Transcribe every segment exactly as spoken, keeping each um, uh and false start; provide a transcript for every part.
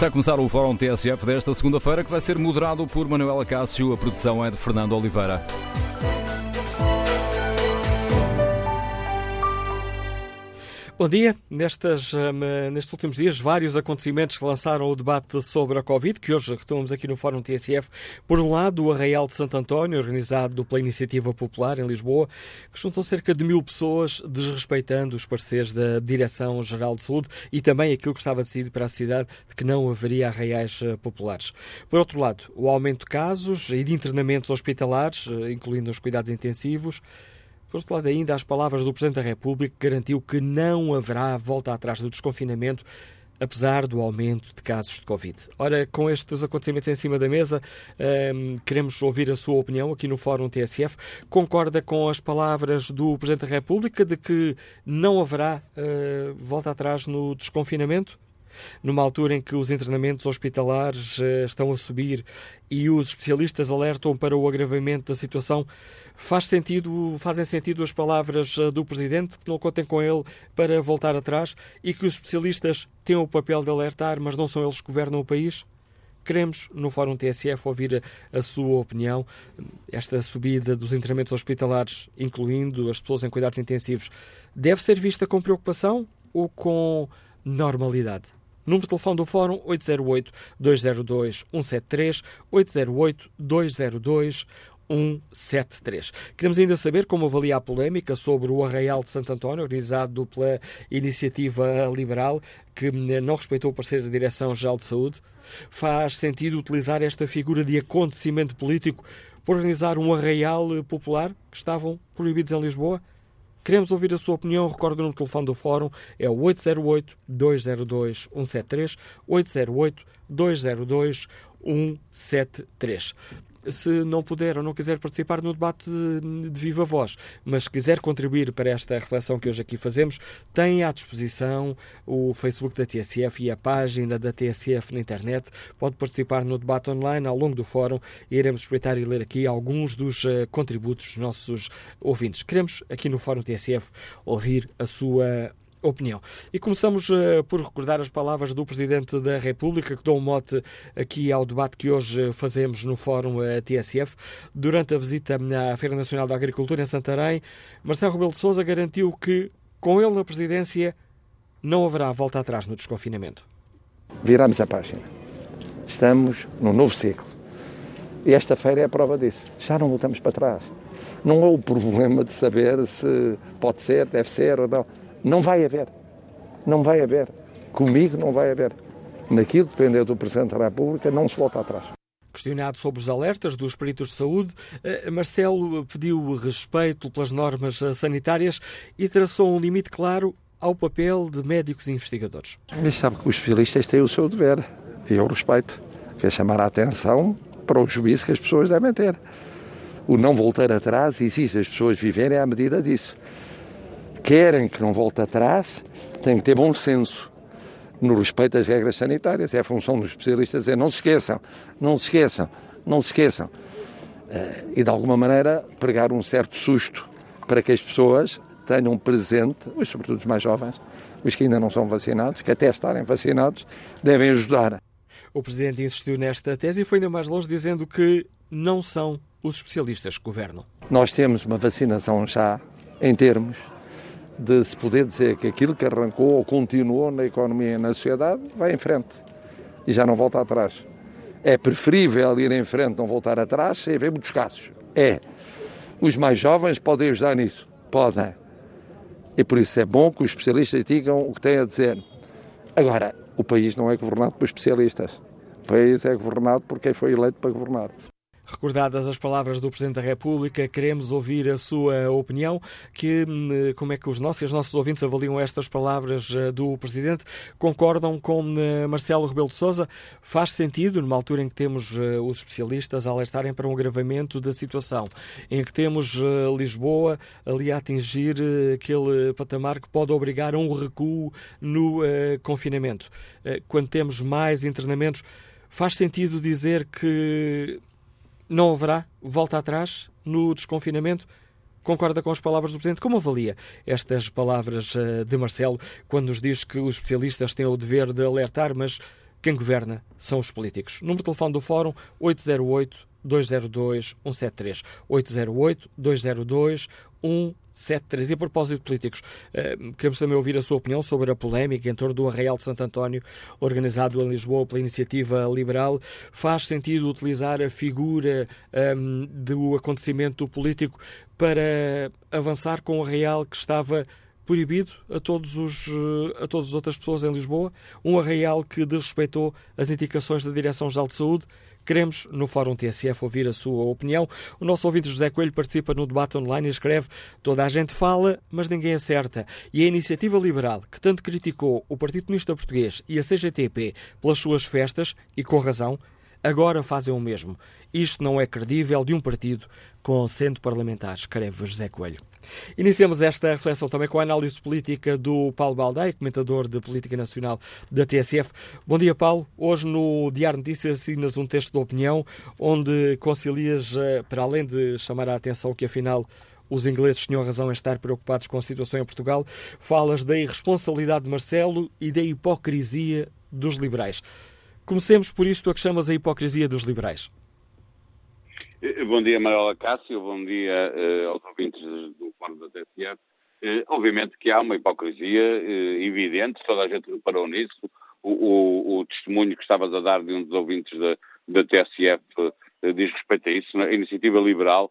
Está a começar o Fórum T S F desta segunda-feira, que vai ser moderado por Manuela Cássio. A produção é de Fernando Oliveira. Bom dia. Nestas, um, nestes últimos dias, vários acontecimentos que lançaram o debate sobre a Covid, que hoje retomamos aqui no Fórum T S F. Por um lado, o Arraial de Santo António, organizado pela Iniciativa Popular em Lisboa, que juntou cerca de mil pessoas, desrespeitando os pareceres da Direção-Geral de Saúde e também aquilo que estava decidido para a cidade de que não haveria arraiais populares. Por outro lado, o aumento de casos e de internamentos hospitalares, incluindo os cuidados intensivos. Por outro lado, ainda as palavras do Presidente da República, que garantiu que não haverá volta atrás do desconfinamento, apesar do aumento de casos de Covid. Ora, com estes acontecimentos em cima da mesa, hum, queremos ouvir a sua opinião aqui no Fórum T S F. Concorda com as palavras do Presidente da República de que não haverá uh, volta atrás no desconfinamento? Numa altura em que os internamentos hospitalares uh, estão a subir e os especialistas alertam para o agravamento da situação, faz sentido, fazem sentido as palavras uh, do Presidente, que não contem com ele para voltar atrás e que os especialistas têm o papel de alertar, mas não são eles que governam o país? Queremos, no Fórum T S F, ouvir a, a sua opinião. Esta subida dos internamentos hospitalares, incluindo as pessoas em cuidados intensivos, deve ser vista com preocupação ou com normalidade? Número de telefone do Fórum oito zero oito, dois zero dois, um sete três, oito zero oito, dois zero dois, um sete três. Queremos ainda saber como avalia a polémica sobre o Arraial de Santo António, organizado pela Iniciativa Liberal, que não respeitou o parecer da Direção-Geral de Saúde. Faz sentido utilizar esta figura de acontecimento político para organizar um arraial popular que estavam proibidos em Lisboa? Queremos ouvir a sua opinião. Recordo no telefone do Fórum, é o oito zero oito, dois zero dois, um sete três, oito zero oito, dois zero dois, um sete três. Se não puder ou não quiser participar no debate de, de viva voz, mas quiser contribuir para esta reflexão que hoje aqui fazemos, tem à disposição o Facebook da T S F e a página da T S F na internet. Pode participar no debate online ao longo do fórum e iremos respeitar e ler aqui alguns dos uh, contributos dos nossos ouvintes. Queremos, aqui no Fórum T S F, ouvir a sua opinião. E começamos uh, por recordar as palavras do Presidente da República, que dão um mote aqui ao debate que hoje fazemos no Fórum uh, T S F. Durante a visita à Feira Nacional da Agricultura em Santarém, Marcelo Rebelo de Sousa garantiu que, com ele na presidência, não haverá volta atrás no desconfinamento. Viramos a página. Estamos num novo ciclo. E esta feira é a prova disso. Já não voltamos para trás. Não é o problema de saber se pode ser, deve ser ou não. Não vai haver. Não vai haver. Comigo não vai haver. Naquilo que dependeu do Presidente da República, não se volta atrás. Questionado sobre os alertas dos peritos de saúde, Marcelo pediu respeito pelas normas sanitárias e traçou um limite claro ao papel de médicos e investigadores. Mas sabe que os especialistas têm o seu dever. E eu respeito. Que é chamar a atenção para o juízo que as pessoas devem ter. O não voltar atrás exige as pessoas viverem à medida disso. Querem que não volte atrás, têm que ter bom senso no respeito às regras sanitárias. É a função dos especialistas dizer, não se esqueçam, não se esqueçam, não se esqueçam. E, de alguma maneira, pregar um certo susto para que as pessoas tenham presente, os, sobretudo os mais jovens, os que ainda não são vacinados, que até estarem vacinados, devem ajudar. O Presidente insistiu nesta tese e foi ainda mais longe, dizendo que não são os especialistas que governam. Nós temos uma vacinação já, em termos de se poder dizer que aquilo que arrancou ou continuou na economia e na sociedade vai em frente e já não volta atrás. É preferível ir em frente, não voltar atrás, sem haver muitos casos. É. Os mais jovens podem ajudar nisso. Podem. E por isso é bom que os especialistas digam o que têm a dizer. Agora, o país não é governado por especialistas. O país é governado por quem foi eleito para governar. Recordadas as palavras do Presidente da República, queremos ouvir a sua opinião, que, como é que os nossos e os nossos ouvintes avaliam estas palavras do Presidente. Concordam com Marcelo Rebelo de Sousa? Faz sentido, numa altura em que temos os especialistas a alertarem para um agravamento da situação, em que temos Lisboa ali a atingir aquele patamar que pode obrigar a um recuo no confinamento. Quando temos mais internamentos, faz sentido dizer que não haverá volta atrás no desconfinamento? Concorda com as palavras do Presidente? Como avalia estas palavras de Marcelo, quando nos diz que os especialistas têm o dever de alertar, mas quem governa são os políticos. Número de telefone do Fórum oito zero oito, dois zero dois, um sete três. oito zero oito, dois zero dois, um sete três. E a propósito de políticos, queremos também ouvir a sua opinião sobre a polémica em torno do Arraial de Santo António, organizado em Lisboa pela Iniciativa Liberal. Faz sentido utilizar a figura um, do acontecimento político para avançar com o Arraial que estava proibido a, todos os, a todas as outras pessoas em Lisboa? Um Arraial que desrespeitou as indicações da Direção-Geral de Saúde? Queremos, no Fórum T S F, ouvir a sua opinião. O nosso ouvinte José Coelho participa no debate online e escreve: toda a gente fala, mas ninguém acerta. E a Iniciativa Liberal, que tanto criticou o Partido Comunista Português e a C G T P pelas suas festas, e com razão, agora fazem o mesmo. Isto não é credível de um partido com cento parlamentares, escreve José Coelho. Iniciamos esta reflexão também com a análise política do Paulo Baldaia, comentador de Política Nacional da T S F. Bom dia, Paulo. Hoje no Diário Notícias assinas um texto de opinião onde concilias, para além de chamar a atenção que afinal os ingleses tinham razão em estar preocupados com a situação em Portugal, falas da irresponsabilidade de Marcelo e da hipocrisia dos liberais. Comecemos por isto a que chamas a hipocrisia dos liberais. Bom dia, Manuela Cássio, bom dia uh, aos ouvintes do Fórum da T S F. Uh, obviamente que há uma hipocrisia uh, evidente, toda a gente reparou nisso. O, o, o testemunho que estavas a dar de um dos ouvintes da, da T S F uh, diz respeito a isso. A Iniciativa Liberal,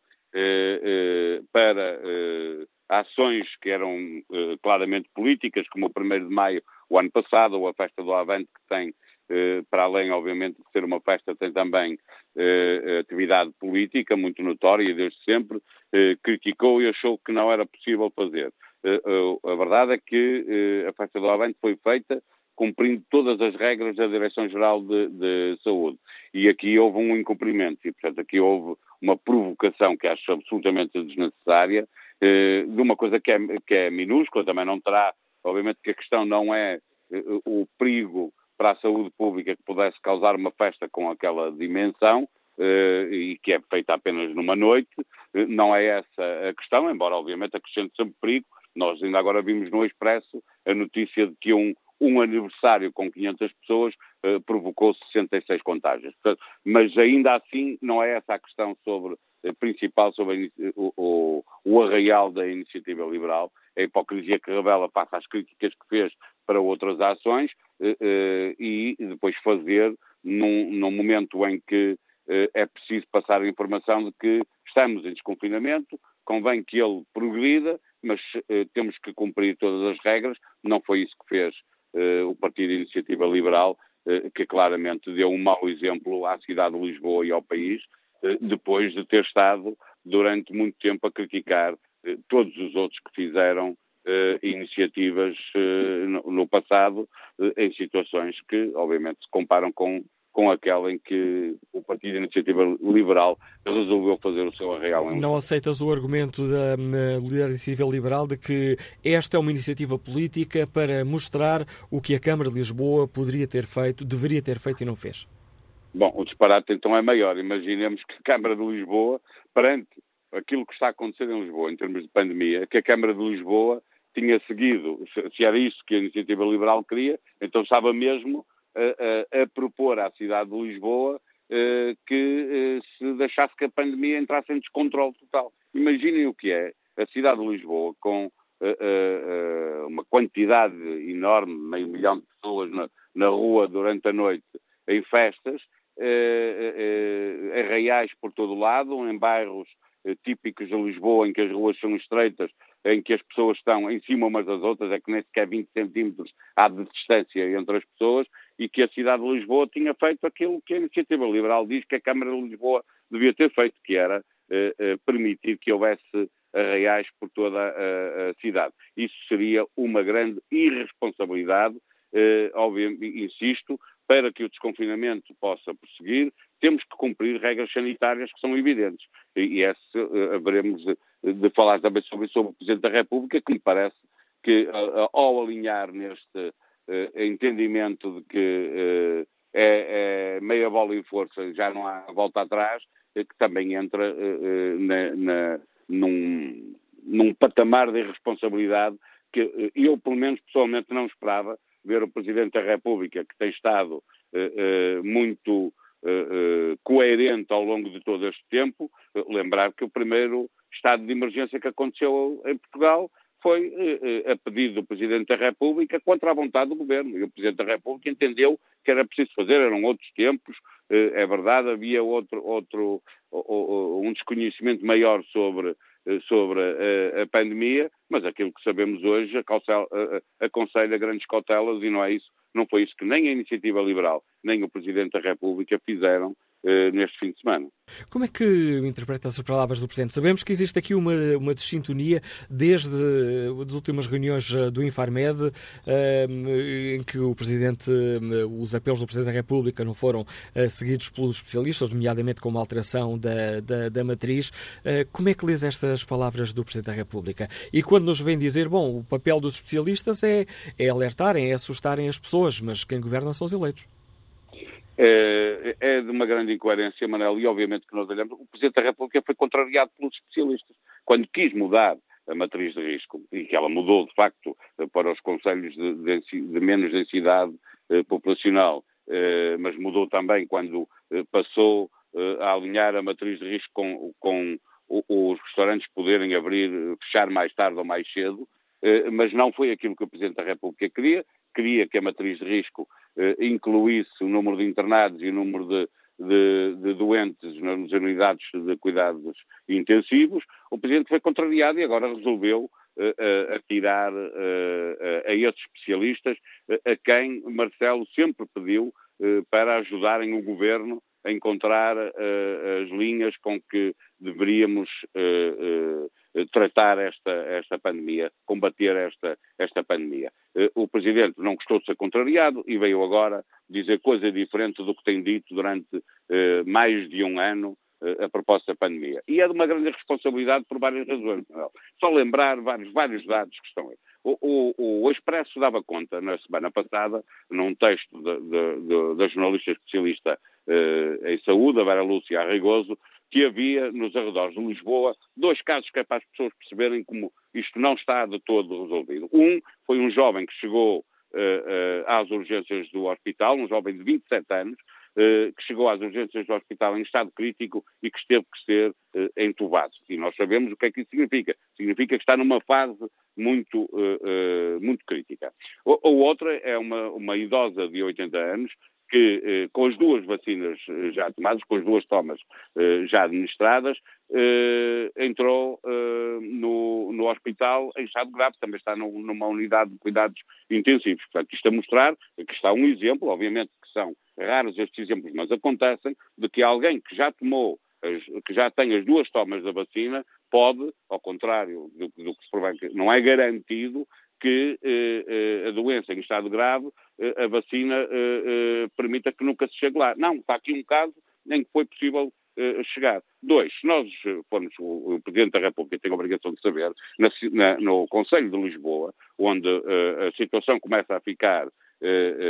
uh, uh, para uh, ações que eram uh, claramente políticas, como o primeiro de maio, o ano passado, ou a Festa do Avante, que tem, uh, para além, obviamente, de ser uma festa, tem também Uh, atividade política muito notória desde sempre, uh, criticou e achou que não era possível fazer. Uh, uh, a verdade é que uh, a Festa do Avante foi feita cumprindo todas as regras da Direção-Geral de, de Saúde. E aqui houve um incumprimento. E, portanto, aqui houve uma provocação que acho absolutamente desnecessária, uh, de uma coisa que é, que é minúscula, também não terá, obviamente que a questão não é uh, o perigo para a saúde pública que pudesse causar uma festa com aquela dimensão, eh, e que é feita apenas numa noite. Eh, não é essa a questão, embora obviamente acrescente sempre perigo. Nós ainda agora vimos no Expresso a notícia de que um, um aniversário com quinhentas pessoas eh, provocou sessenta e seis contágios. Portanto, mas ainda assim não é essa a questão sobre, eh, principal sobre a, o, o, o arraial da Iniciativa Liberal, a hipocrisia que revela face às críticas que fez para outras ações, uh, uh, e depois fazer num, num momento em que uh, é preciso passar a informação de que estamos em desconfinamento, convém que ele progrida, mas uh, temos que cumprir todas as regras. Não foi isso que fez uh, o Partido Iniciativa Liberal, uh, que claramente deu um mau exemplo à cidade de Lisboa e ao país, uh, depois de ter estado durante muito tempo a criticar uh, todos os outros que fizeram Uh, iniciativas uh, no, no passado, uh, em situações que, obviamente, se comparam com, com aquela em que o Partido Iniciativa Liberal resolveu fazer o seu arraial. Em Não aceitas o argumento da Iniciativa Liberal de que esta é uma iniciativa política para mostrar o que a Câmara de Lisboa poderia ter feito, deveria ter feito e não fez? Bom, o disparate então é maior. Imaginemos que a Câmara de Lisboa, perante aquilo que está a acontecer em Lisboa, em termos de pandemia, que a Câmara de Lisboa tinha seguido, se era isso que a Iniciativa Liberal queria, então estava mesmo a, a, a propor à cidade de Lisboa uh, que uh, se deixasse que a pandemia entrasse em descontrole total. Imaginem o que é a cidade de Lisboa, com uh, uh, uma quantidade enorme, meio milhão de pessoas na, na rua durante a noite, em festas, uh, uh, arraiais por todo o lado, em bairros uh, típicos de Lisboa, em que as ruas são estreitas, em que as pessoas estão em cima umas das outras, é que nem sequer vinte centímetros há de distância entre as pessoas, e que a cidade de Lisboa tinha feito aquilo que a Iniciativa Liberal diz que a Câmara de Lisboa devia ter feito, que era uh, uh, permitir que houvesse arraiais por toda a, a cidade. Isso seria uma grande irresponsabilidade, uh, obviamente, insisto, para que o desconfinamento possa prosseguir, temos que cumprir regras sanitárias que são evidentes. E, e esse, uh, haveremos de, de falar também sobre, sobre o Presidente da República, que me parece que, uh, uh, ao alinhar neste uh, entendimento de que uh, é, é meia bola em força, já não há volta atrás, uh, que também entra uh, uh, na, na, num, num patamar de irresponsabilidade que uh, eu, pelo menos, pessoalmente não esperava ver o Presidente da República, que tem estado muito coerente ao longo de todo este tempo. Lembrar que o primeiro estado de emergência que aconteceu em Portugal foi a pedido do Presidente da República contra a vontade do Governo. E o Presidente da República entendeu que era preciso fazer, eram outros tempos, é verdade, havia outro, outro um desconhecimento maior sobre, sobre a, a pandemia, mas aquilo que sabemos hoje aconselha, aconselha grandes cautelas e não é isso, não foi isso que nem a Iniciativa Liberal, nem o Presidente da República fizeram neste fim de semana. Como é que interpreta as palavras do Presidente? Sabemos que existe aqui uma, uma desintonia desde as últimas reuniões do Infarmed, em que o Presidente, os apelos do Presidente da República não foram seguidos pelos especialistas, nomeadamente com uma alteração da, da, da matriz. Como é que lês estas palavras do Presidente da República? E quando nos vem dizer, bom, o papel dos especialistas é, é alertarem, é assustarem as pessoas, mas quem governa são os eleitos. É, é de uma grande incoerência, Manel, e obviamente que nós olhamos, o Presidente da República foi contrariado pelos especialistas. Quando quis mudar a matriz de risco, e que ela mudou, de facto, para os concelhos de, de, de menos densidade eh, populacional, eh, mas mudou também quando eh, passou eh, a alinhar a matriz de risco com, com o, os restaurantes poderem abrir, fechar mais tarde ou mais cedo, eh, mas não foi aquilo que o Presidente da República queria. Queria que a matriz de risco eh, incluísse o número de internados e o número de, de, de doentes nas unidades de cuidados intensivos. O Presidente foi contrariado e agora resolveu uh, atirar uh, a esses especialistas, uh, a quem Marcelo sempre pediu uh, para ajudarem o Governo a encontrar uh, as linhas com que deveríamos uh, uh, tratar esta, esta pandemia, combater esta, esta pandemia. Uh, o Presidente não gostou de ser contrariado e veio agora dizer coisa diferente do que tem dito durante uh, mais de um ano uh, a propósito da pandemia. E é de uma grande responsabilidade por várias razões. Só lembrar vários, vários dados que estão aí. O, o, o Expresso dava conta, na semana passada, num texto de, de, de, da jornalista especialista uh, em saúde, a Vera Lúcia Arrigoso, que havia nos arredores de Lisboa dois casos que é para as pessoas perceberem como isto não está de todo resolvido. Um foi um jovem que chegou uh, uh, às urgências do hospital, um jovem de vinte e sete anos, Uh, que chegou às urgências do hospital em estado crítico e que esteve que ser uh, entubado. E nós sabemos o que é que isso significa. Significa que está numa fase muito, uh, uh, muito crítica. O, a outra é uma, uma idosa de oitenta anos que, uh, com as duas vacinas uh, já tomadas, com as duas tomas uh, já administradas, uh, entrou uh, no, no hospital em estado grave, também está no, numa unidade de cuidados intensivos. Portanto, isto a mostrar que está um exemplo, obviamente que são raros estes exemplos, mas acontecem, de que alguém que já tomou, as, que já tem as duas tomas da vacina, pode, ao contrário do, do que se prevê, não é garantido que eh, eh, a doença em estado grave, eh, a vacina eh, eh, permita que nunca se chegue lá. Não, está aqui um caso em que foi possível eh, chegar. Dois, se nós formos, o, o Presidente da República tem a obrigação de saber, na, na, no Conselho de Lisboa, onde eh, a situação começa a ficar Uh,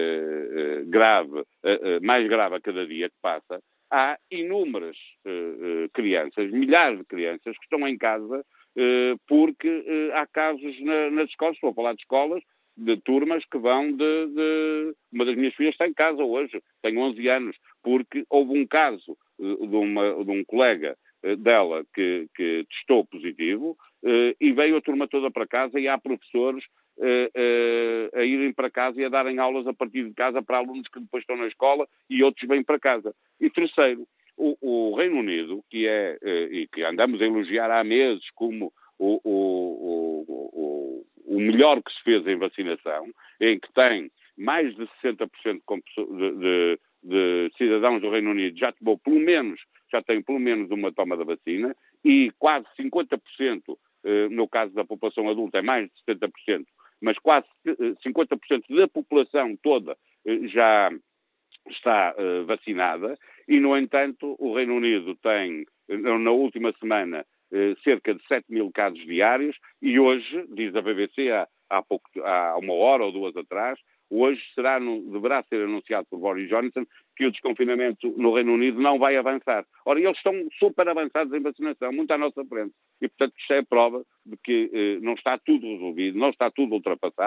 uh, uh, grave, uh, uh, mais grave a cada dia que passa, há inúmeras uh, uh, crianças, milhares de crianças que estão em casa uh, porque uh, há casos na, nas escolas, estou a falar de escolas, de turmas que vão de, de... Uma das minhas filhas está em casa hoje, tem onze anos, porque houve um caso uh, de, uma, de um colega uh, dela que, que testou positivo uh, e veio a turma toda para casa e há professores Uh, uh, a irem para casa e a darem aulas a partir de casa para alunos que depois estão na escola e outros vêm para casa. E terceiro, o, o Reino Unido, que é, uh, e que andamos a elogiar há meses como o, o, o, o, o melhor que se fez em vacinação, em que tem mais de sessenta por cento de, de, de cidadãos do Reino Unido já tomou pelo menos, já tem pelo menos uma toma da vacina e quase cinquenta por cento, uh, no caso da população adulta é mais de setenta por cento, mas quase cinquenta por cento da população toda já está uh, vacinada e, no entanto, o Reino Unido tem, na última semana, uh, cerca de sete mil casos diários e hoje, diz a B B C há, há, pouco, há uma hora ou duas atrás, hoje será, deverá ser anunciado por Boris Johnson que o desconfinamento no Reino Unido não vai avançar. Ora, eles estão super avançados em vacinação, muito à nossa frente. E, portanto, isto é a prova de que eh, não está tudo resolvido, não está tudo ultrapassado.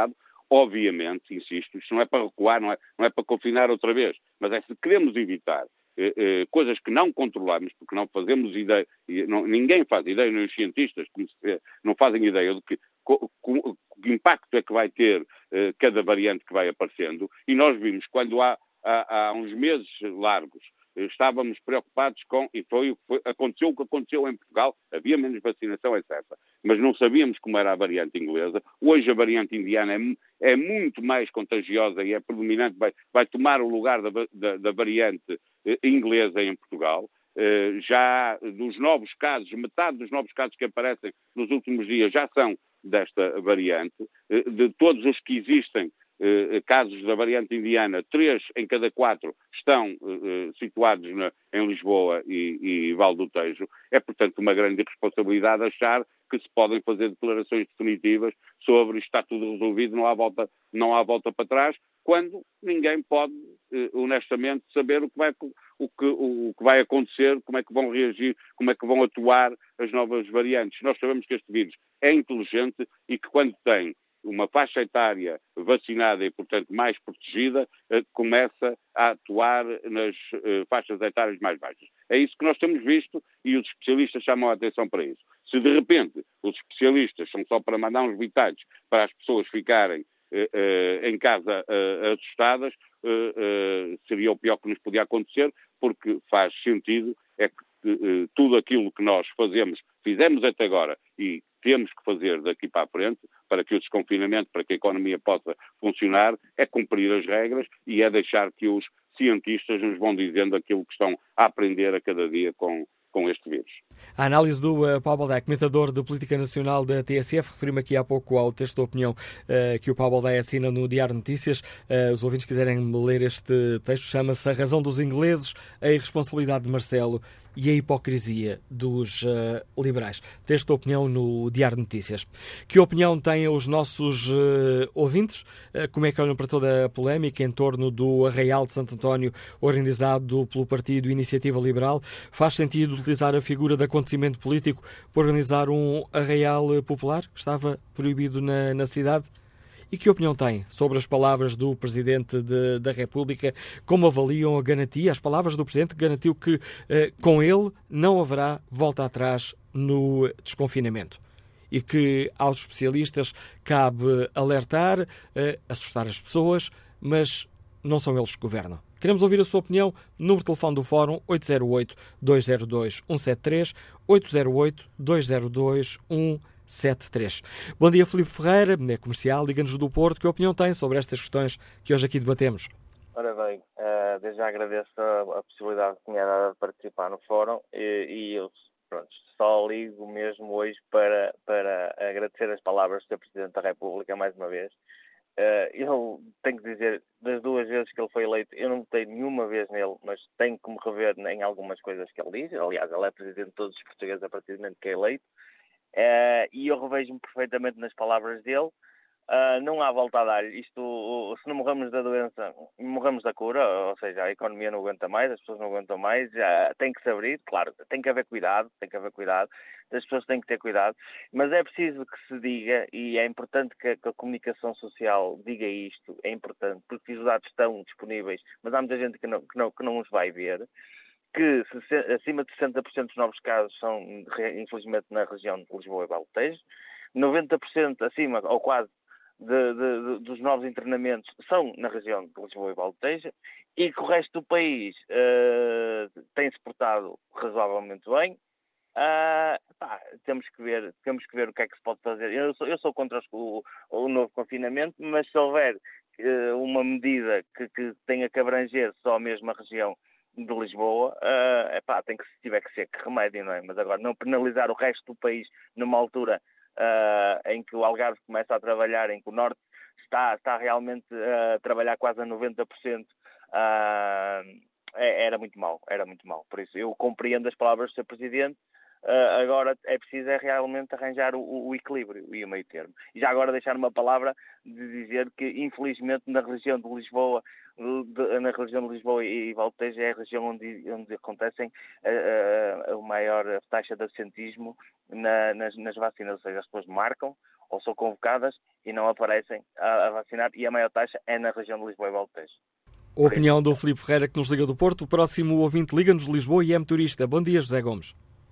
obviamente, insisto, isto não é para recuar, não é, não é para confinar outra vez, mas é se queremos evitar eh, eh, coisas que não controlamos, porque não fazemos ideia, não, ninguém faz ideia, nem os cientistas como se vê, não fazem ideia do que, co, co, que impacto é que vai ter eh, cada variante que vai aparecendo, e nós vimos quando há, há, há uns meses largos estávamos preocupados com, e foi, foi, aconteceu o que aconteceu em Portugal, havia menos vacinação, etcétera. Mas não sabíamos como era a variante inglesa. Hoje a variante indiana é, é muito mais contagiosa e é predominante, vai, vai tomar o lugar da, da, da variante eh, inglesa em Portugal. Eh, já dos novos casos, metade dos novos casos que aparecem nos últimos dias já são desta variante. Eh, de todos os que existem, Eh, casos da variante indiana, três em cada quatro estão eh, situados na, em Lisboa e, e Val do Tejo. É, portanto, uma grande irresponsabilidade achar que se podem fazer declarações definitivas sobre isto está tudo resolvido, não há volta, não há volta para trás, quando ninguém pode, eh, honestamente, saber o que, vai, o, que, o que vai acontecer, como é que vão reagir, como é que vão atuar as novas variantes. Nós sabemos que este vírus é inteligente e que quando tem uma faixa etária vacinada e, portanto, mais protegida, eh, começa a atuar nas eh, faixas etárias mais baixas. É isso que nós temos visto e os especialistas chamam a atenção para isso. Se, de repente, os especialistas são só para mandar uns bitados para as pessoas ficarem eh, eh, em casa eh, assustadas, eh, eh, seria o pior que nos podia acontecer, porque faz sentido, é que eh, tudo aquilo que nós fazemos, fizemos até agora e temos que fazer daqui para a frente, para que o desconfinamento, para que a economia possa funcionar, é cumprir as regras e é deixar que os cientistas nos vão dizendo aquilo que estão a aprender a cada dia com, com este vírus. A análise do uh, Paulo Baldaia, comentador de Política Nacional da T S F, referi-me aqui há pouco ao texto de opinião uh, que o Paulo Baldaia assina no Diário de Notícias. Uh, os ouvintes quiserem ler este texto, chama-se A Razão dos Ingleses, a Irresponsabilidade de Marcelo e a Hipocrisia dos uh, Liberais. Texto de opinião no Diário de Notícias. Que opinião têm os nossos uh, ouvintes? Uh, como é que olham para toda a polémica em torno do Arraial de Santo António, organizado pelo Partido Iniciativa Liberal? Faz sentido utilizar a figura de acontecimento político para organizar um arraial popular que estava proibido na, na cidade? E que opinião tem sobre as palavras do Presidente de, da República? Como avaliam a garantia, as palavras do Presidente que garantiu que eh, com ele não haverá volta atrás no desconfinamento? E que aos especialistas cabe alertar, eh, assustar as pessoas, mas não são eles que governam. Queremos ouvir a sua opinião. Número de telefone do Fórum oito zero oito, dois zero dois, um sete três, oito zero oito, dois zero dois, um sete três. Bom dia, Filipe Ferreira, é comercial, Liga-nos do Porto. Que opinião tem sobre estas questões que hoje aqui debatemos? Ora bem, uh, desde já agradeço a, a possibilidade que me é dada de participar no Fórum e, e eu pronto, só ligo mesmo hoje para, para agradecer as palavras do senhor Presidente da República mais uma vez. Uh, eu tenho que dizer, das duas vezes que ele foi eleito, eu não votei nenhuma vez nele, mas tenho que me rever em algumas coisas que ele diz. Aliás, ele é Presidente de todos os portugueses a partir do momento que é eleito. Uh, e eu revejo-me perfeitamente nas palavras dele. Uh, não há volta a dar. Isto, uh, se não morremos da doença, morremos da cura, ou seja, a economia não aguenta mais, as pessoas não aguentam mais, já tem que se abrir, claro, tem que haver cuidado, tem que haver cuidado, as pessoas têm que ter cuidado, mas é preciso que se diga, e é importante que a, que a comunicação social diga isto, é importante, porque os dados estão disponíveis, mas há muita gente que não, que não, que não os vai ver, que acima de sessenta por cento dos novos casos são, infelizmente, na região de Lisboa e Val do Tejo, noventa por cento acima, ou quase, de, de, de, dos novos internamentos são na região de Lisboa e Val do Tejo, e que o resto do país uh, tem-se portado razoavelmente bem. Uh, pá, temos que ver, temos que ver o que é que se pode fazer. Eu sou, eu sou contra o, o novo confinamento, mas se houver uh, uma medida que, que tenha que abranger só a mesma região de Lisboa, uh, epá, tem que, se tiver que ser, que remédio, não é? Mas agora, não penalizar o resto do país numa altura uh, em que o Algarve começa a trabalhar, em que o Norte está, está realmente uh, a trabalhar quase a noventa por cento, uh, é, era muito mau, era muito mau. Por isso, eu compreendo as palavras do senhor Presidente. Uh, agora é preciso é realmente arranjar o, o equilíbrio e o meio termo. E já agora deixar uma palavra de dizer que, infelizmente, na região de Lisboa, de, na região de Lisboa e, e Val do Tejo é a região onde, onde acontecem a, a, a maior taxa de absentismo na, nas, nas vacinas, ou seja, as pessoas marcam ou são convocadas e não aparecem a, a vacinar, e a maior taxa é na região de Lisboa e Valtejo. A opinião do Filipe Ferreira, que nos liga do Porto. O próximo ouvinte liga-nos de Lisboa e é motorista. Bom dia, José Gomes.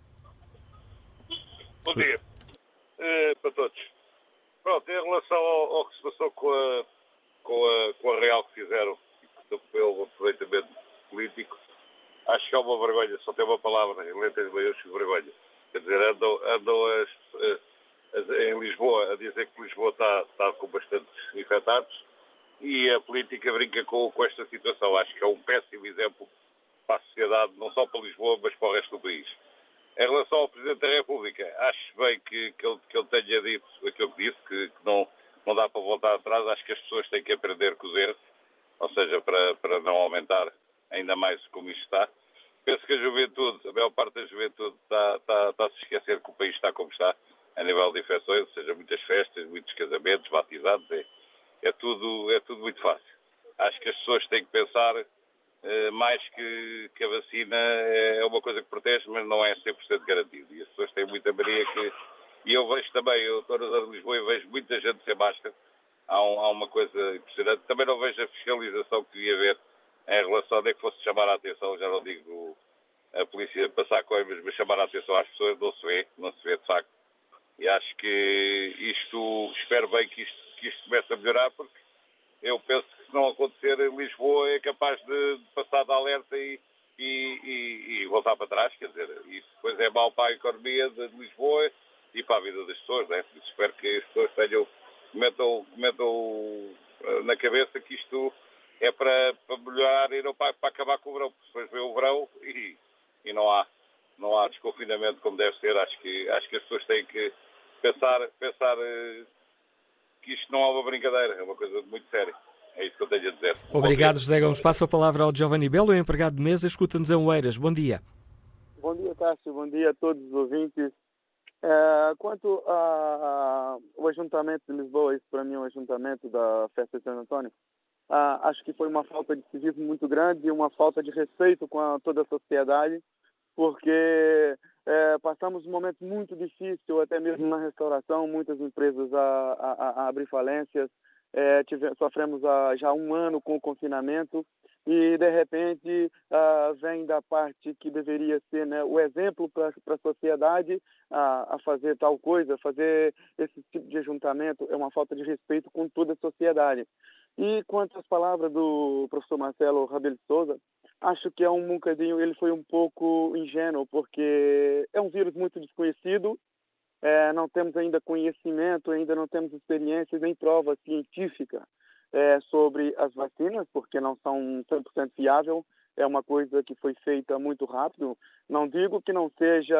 Bom dia uh, para todos. Pronto, em relação ao, ao que se passou com a, com a, com a Real que fizeram, que foi um aproveitamento político, acho que é uma vergonha, só tem uma palavra, em letras maiúsculas, vergonha. Quer dizer, andam, andam as, as, em Lisboa a dizer que Lisboa está, está com bastantes infectados e a política brinca com, com esta situação. Acho que é um péssimo exemplo para a sociedade, não só para Lisboa, mas para o resto do país. Em relação ao Presidente da República, acho bem que, que, ele, que ele tenha dito aquilo que disse, que, que não, não dá para voltar atrás. Acho que as pessoas têm que aprender com os erros, ou seja, para, para não aumentar ainda mais como isto está. Penso que a juventude, a maior parte da juventude está, está, está a se esquecer que o país está como está, a nível de infecções, ou seja, muitas festas, muitos casamentos, batizados, é, é, tudo, é tudo muito fácil. Acho que as pessoas têm que pensar eh, mais que, que a vacina é uma coisa que protege, mas não é cem por cento garantido. E as pessoas têm muita mania que... E eu vejo também, eu estou na zona de Lisboa e vejo muita gente sem máscara. Há, um, há uma coisa impressionante. Também não vejo a fiscalização que devia haver em relação, nem que fosse chamar a atenção, já não digo a polícia passar coisas, mas chamar a atenção às pessoas, não se vê, não se vê de facto. E acho que isto, espero bem que isto, que isto comece a melhorar, porque eu penso que se não acontecer em Lisboa é capaz de passar de alerta e, e, e, e voltar para trás, quer dizer, isso depois é mau para a economia de Lisboa e para a vida das pessoas, né? Espero que as pessoas tenham, metam, metam na cabeça que isto é para, para melhorar e não para, para acabar com o verão, porque depois vem o verão e, e não há, não há desconfinamento como deve ser. Acho que, acho que as pessoas têm que pensar, pensar que isto não é uma brincadeira, é uma coisa muito séria. É isso que eu tenho a dizer. Obrigado, José Gomes. Passo a palavra ao Giovanni Belo, é empregado de mesa, escuta-nos em Oeiras. Bom dia. Bom dia, Cássio. Bom dia a todos os ouvintes. É, quanto ao ajuntamento de Lisboa, isso para mim é um ajuntamento da festa de Santo Antônio, ah, acho que foi uma falta de civismo muito grande e uma falta de respeito com a, toda a sociedade, porque é, passamos um momento muito difícil, até mesmo na restauração, muitas empresas a, a, a abrir falências, é, tive, sofremos a, já um ano com o confinamento e, de repente, ah, vem da parte que deveria ser, né, o exemplo para a sociedade a, a fazer tal coisa, fazer esse tipo de ajuntamento é uma falta de respeito com toda a sociedade. E quanto às palavras do professor Marcelo Rebelo de Sousa, acho que é um bocadinho, ele foi um pouco ingênuo, porque é um vírus muito desconhecido, é, não temos ainda conhecimento, ainda não temos experiências nem prova científica é, sobre as vacinas, porque não são cem por cento fiáveis, é uma coisa que foi feita muito rápido. Não digo que não seja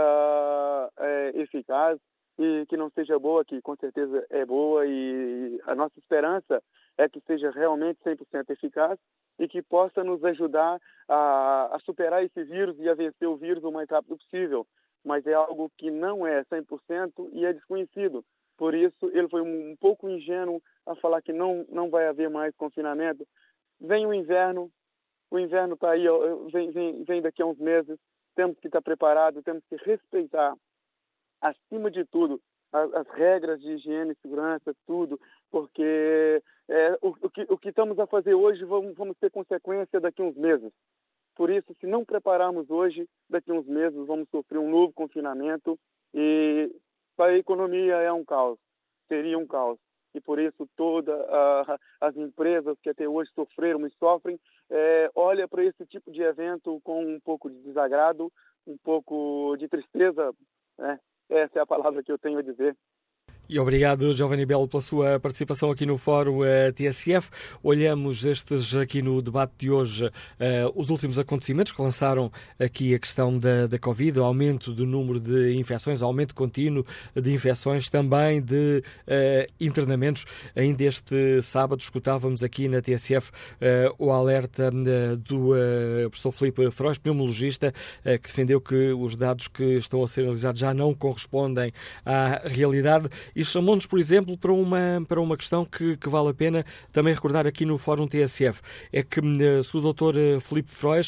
é, eficaz e que não seja boa, que com certeza é boa, e a nossa esperança é que seja realmente cem por cento eficaz e que possa nos ajudar a, a superar esse vírus e a vencer o vírus o mais rápido possível. Mas é algo que não é cem por cento e é desconhecido. Por isso, ele foi um pouco ingênuo a falar que não, não vai haver mais confinamento. Vem o inverno, o inverno está aí, vem, vem, vem daqui a uns meses, temos que estar preparados, temos que respeitar, acima de tudo, as, as regras de higiene e segurança, tudo, porque é, o, o, que, o que estamos a fazer hoje vamos, vamos ter consequência daqui a uns meses. Por isso, se não prepararmos hoje, daqui a uns meses vamos sofrer um novo confinamento e para a economia é um caos, seria um caos. E por isso todas uh, as empresas que até hoje sofreram e sofrem, é, olha para esse tipo de evento com um pouco de desagrado, um pouco de tristeza, né? Essa é a palavra que eu tenho a dizer. E obrigado, Giovanni Belo, pela sua participação aqui no Fórum uh, T S F. Olhamos estes aqui no debate de hoje, uh, os últimos acontecimentos que lançaram aqui a questão da, da Covid, o aumento do número de infecções, aumento contínuo de infecções, também de uh, internamentos. Ainda este sábado escutávamos aqui na T S F uh, o alerta uh, do uh, professor Filipe Frois, pneumologista, uh, que defendeu que os dados que estão a ser analisados já não correspondem à realidade. e chamou-nos, por exemplo, para uma, para uma questão que, que vale a pena também recordar aqui no Fórum T S F. É que, segundo o doutor Filipe Frois,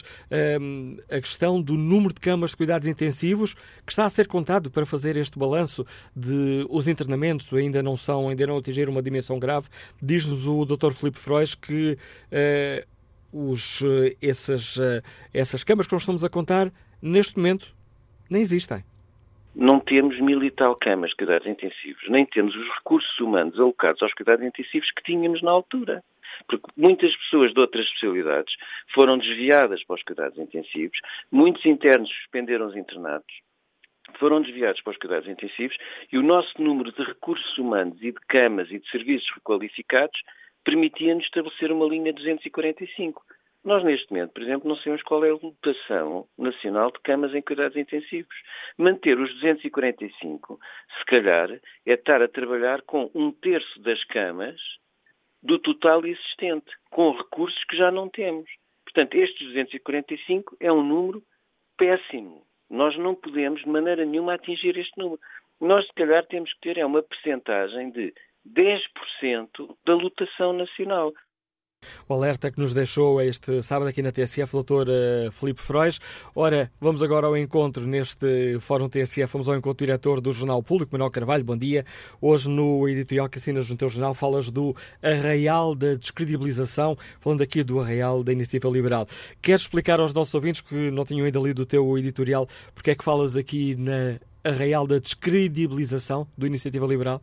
a questão do número de camas de cuidados intensivos que está a ser contado para fazer este balanço de os internamentos ainda não são, ainda não atingiram uma dimensão grave. Diz-nos o doutor Filipe Frois que uh, os, uh, essas, uh, essas camas que nós estamos a contar, neste momento, nem existem. Não temos mil e tal camas de cuidados intensivos, nem temos os recursos humanos alocados aos cuidados intensivos que tínhamos na altura. Porque muitas pessoas de outras especialidades foram desviadas para os cuidados intensivos, muitos internos suspenderam os internatos, foram desviados para os cuidados intensivos e o nosso número de recursos humanos e de camas e de serviços qualificados permitia-nos estabelecer uma linha duzentos e quarenta e cinco. Nós, neste momento, por exemplo, não sabemos qual é a lotação nacional de camas em cuidados intensivos. Manter os duzentos e quarenta e cinco, se calhar, é estar a trabalhar com um terço das camas do total existente, com recursos que já não temos. Portanto, estes duzentos e quarenta e cinco é um número péssimo. Nós não podemos, de maneira nenhuma, atingir este número. Nós, se calhar, temos que ter é uma percentagem de dez por cento da lotação nacional. O alerta que nos deixou este sábado aqui na T S F, doutor Filipe Frois. Ora, vamos agora ao encontro neste Fórum T S F, vamos ao encontro do diretor do Jornal Público, Manuel Carvalho, bom dia. Hoje no editorial que assinas no teu jornal falas do arraial da descredibilização, falando aqui do arraial da Iniciativa Liberal. Queres explicar aos nossos ouvintes que não tinham ainda lido o teu editorial porque é que falas aqui na arraial da descredibilização do Iniciativa Liberal?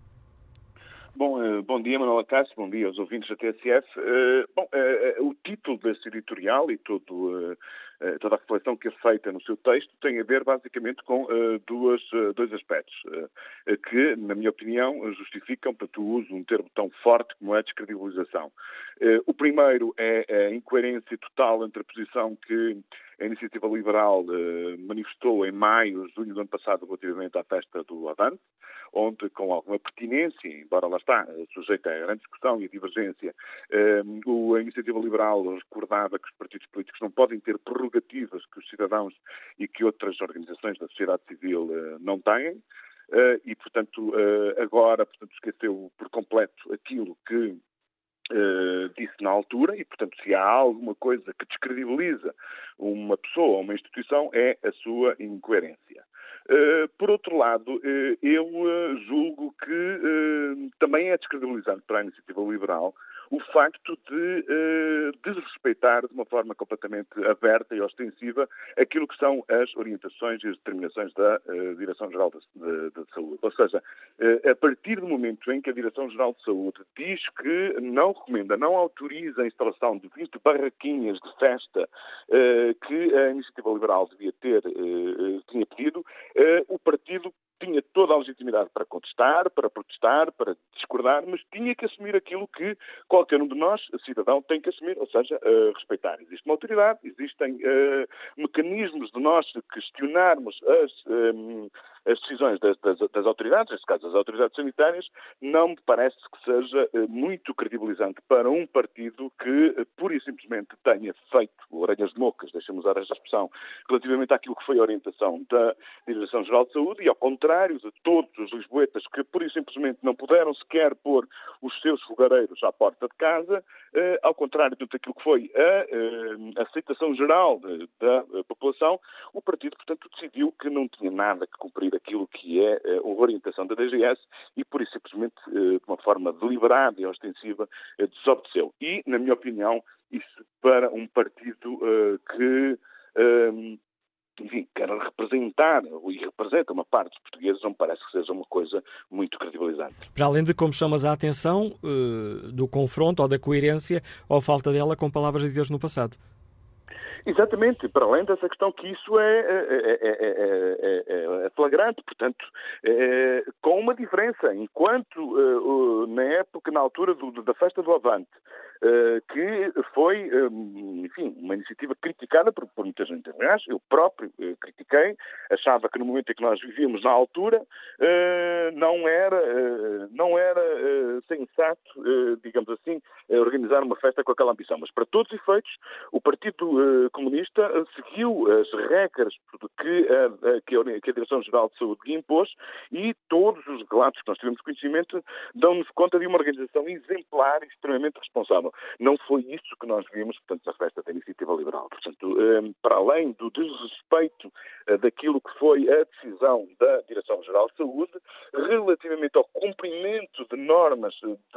Bom, bom dia, Manuel Acácio, bom dia aos ouvintes da T S F. Uh, bom, uh, o título desse editorial e todo, uh, uh, toda a reflexão que é feita no seu texto tem a ver basicamente com uh, duas, uh, dois aspectos uh, que, na minha opinião, justificam para o uso de um termo tão forte como a descredibilização. Uh, o primeiro é a incoerência total entre a posição que a Iniciativa Liberal uh, manifestou em maio, junho do ano passado, relativamente à festa do Avante, onde, com alguma pertinência, embora lá está, sujeita a grande discussão e a divergência, uh, a Iniciativa Liberal recordava que os partidos políticos não podem ter prerrogativas que os cidadãos e que outras organizações da sociedade civil uh, não têm, uh, e, portanto, uh, agora, portanto, esqueceu por completo aquilo que Uh, disse na altura e, portanto, se há alguma coisa que descredibiliza uma pessoa ou uma instituição é a sua incoerência. Uh, por outro lado, uh, eu uh, julgo que uh, também é descredibilizante para a Iniciativa Liberal o facto de uh, desrespeitar de uma forma completamente aberta e ostensiva aquilo que são as orientações e as determinações da uh, Direção-Geral de, de, de Saúde. Ou seja, uh, a partir do momento em que a Direção-Geral de Saúde diz que não recomenda, não autoriza a instalação de vinte barraquinhas de festa uh, que a Iniciativa Liberal devia ter, uh, tinha pedido, uh, o partido tinha toda a legitimidade para contestar, para protestar, para discordar, mas tinha que assumir aquilo que qualquer um de nós, cidadão, tem que assumir, ou seja, uh, respeitar. Existe uma autoridade, existem uh, mecanismos de nós questionarmos as, um, as decisões das, das, das autoridades, neste caso das autoridades sanitárias. Não me parece que seja uh, muito credibilizante para um partido que, uh, pura e simplesmente, tenha feito orelhas de mocas, deixa-me usar esta expressão, relativamente àquilo que foi a orientação da Direção-Geral de Saúde e, ao contrário de todos os lisboetas que, pura e simplesmente, não puderam sequer pôr os seus fogareiros à porta de casa, uh, ao contrário de tudo aquilo que foi a, a aceitação geral de, da população, o partido, portanto, decidiu que não tinha nada que cumprir aquilo que é uh, a orientação da D G S e, pura e simplesmente, uh, de uma forma deliberada e ostensiva, uh, desobedeceu. E, na minha opinião, isso para um partido uh, que... Uh, enfim, quer representar e representa uma parte dos portugueses, não me parece que seja uma coisa muito credibilizante. Para além de, como chamas a atenção, uh, do confronto ou da coerência ou falta dela com palavras ditas no passado. Exatamente, para além dessa questão que isso é, é, é, é, é flagrante, portanto, é, com uma diferença. Enquanto, uh, na época, na altura do, da festa do Avante, que foi, enfim, uma iniciativa criticada por, por muita gente. Aliás, eu próprio critiquei, achava que no momento em que nós vivíamos na altura, não era, não era sensato, digamos assim, organizar uma festa com aquela ambição. Mas, para todos os efeitos, o Partido Comunista seguiu as regras que a, que a, que a Direção-Geral de Saúde impôs, e todos os relatos que nós tivemos conhecimento dão-nos conta de uma organização exemplar e extremamente responsável. Não foi isso que nós vimos, portanto, na festa da Iniciativa Liberal. Portanto, para além do desrespeito daquilo que foi a decisão da Direção-Geral de Saúde, relativamente ao cumprimento de normas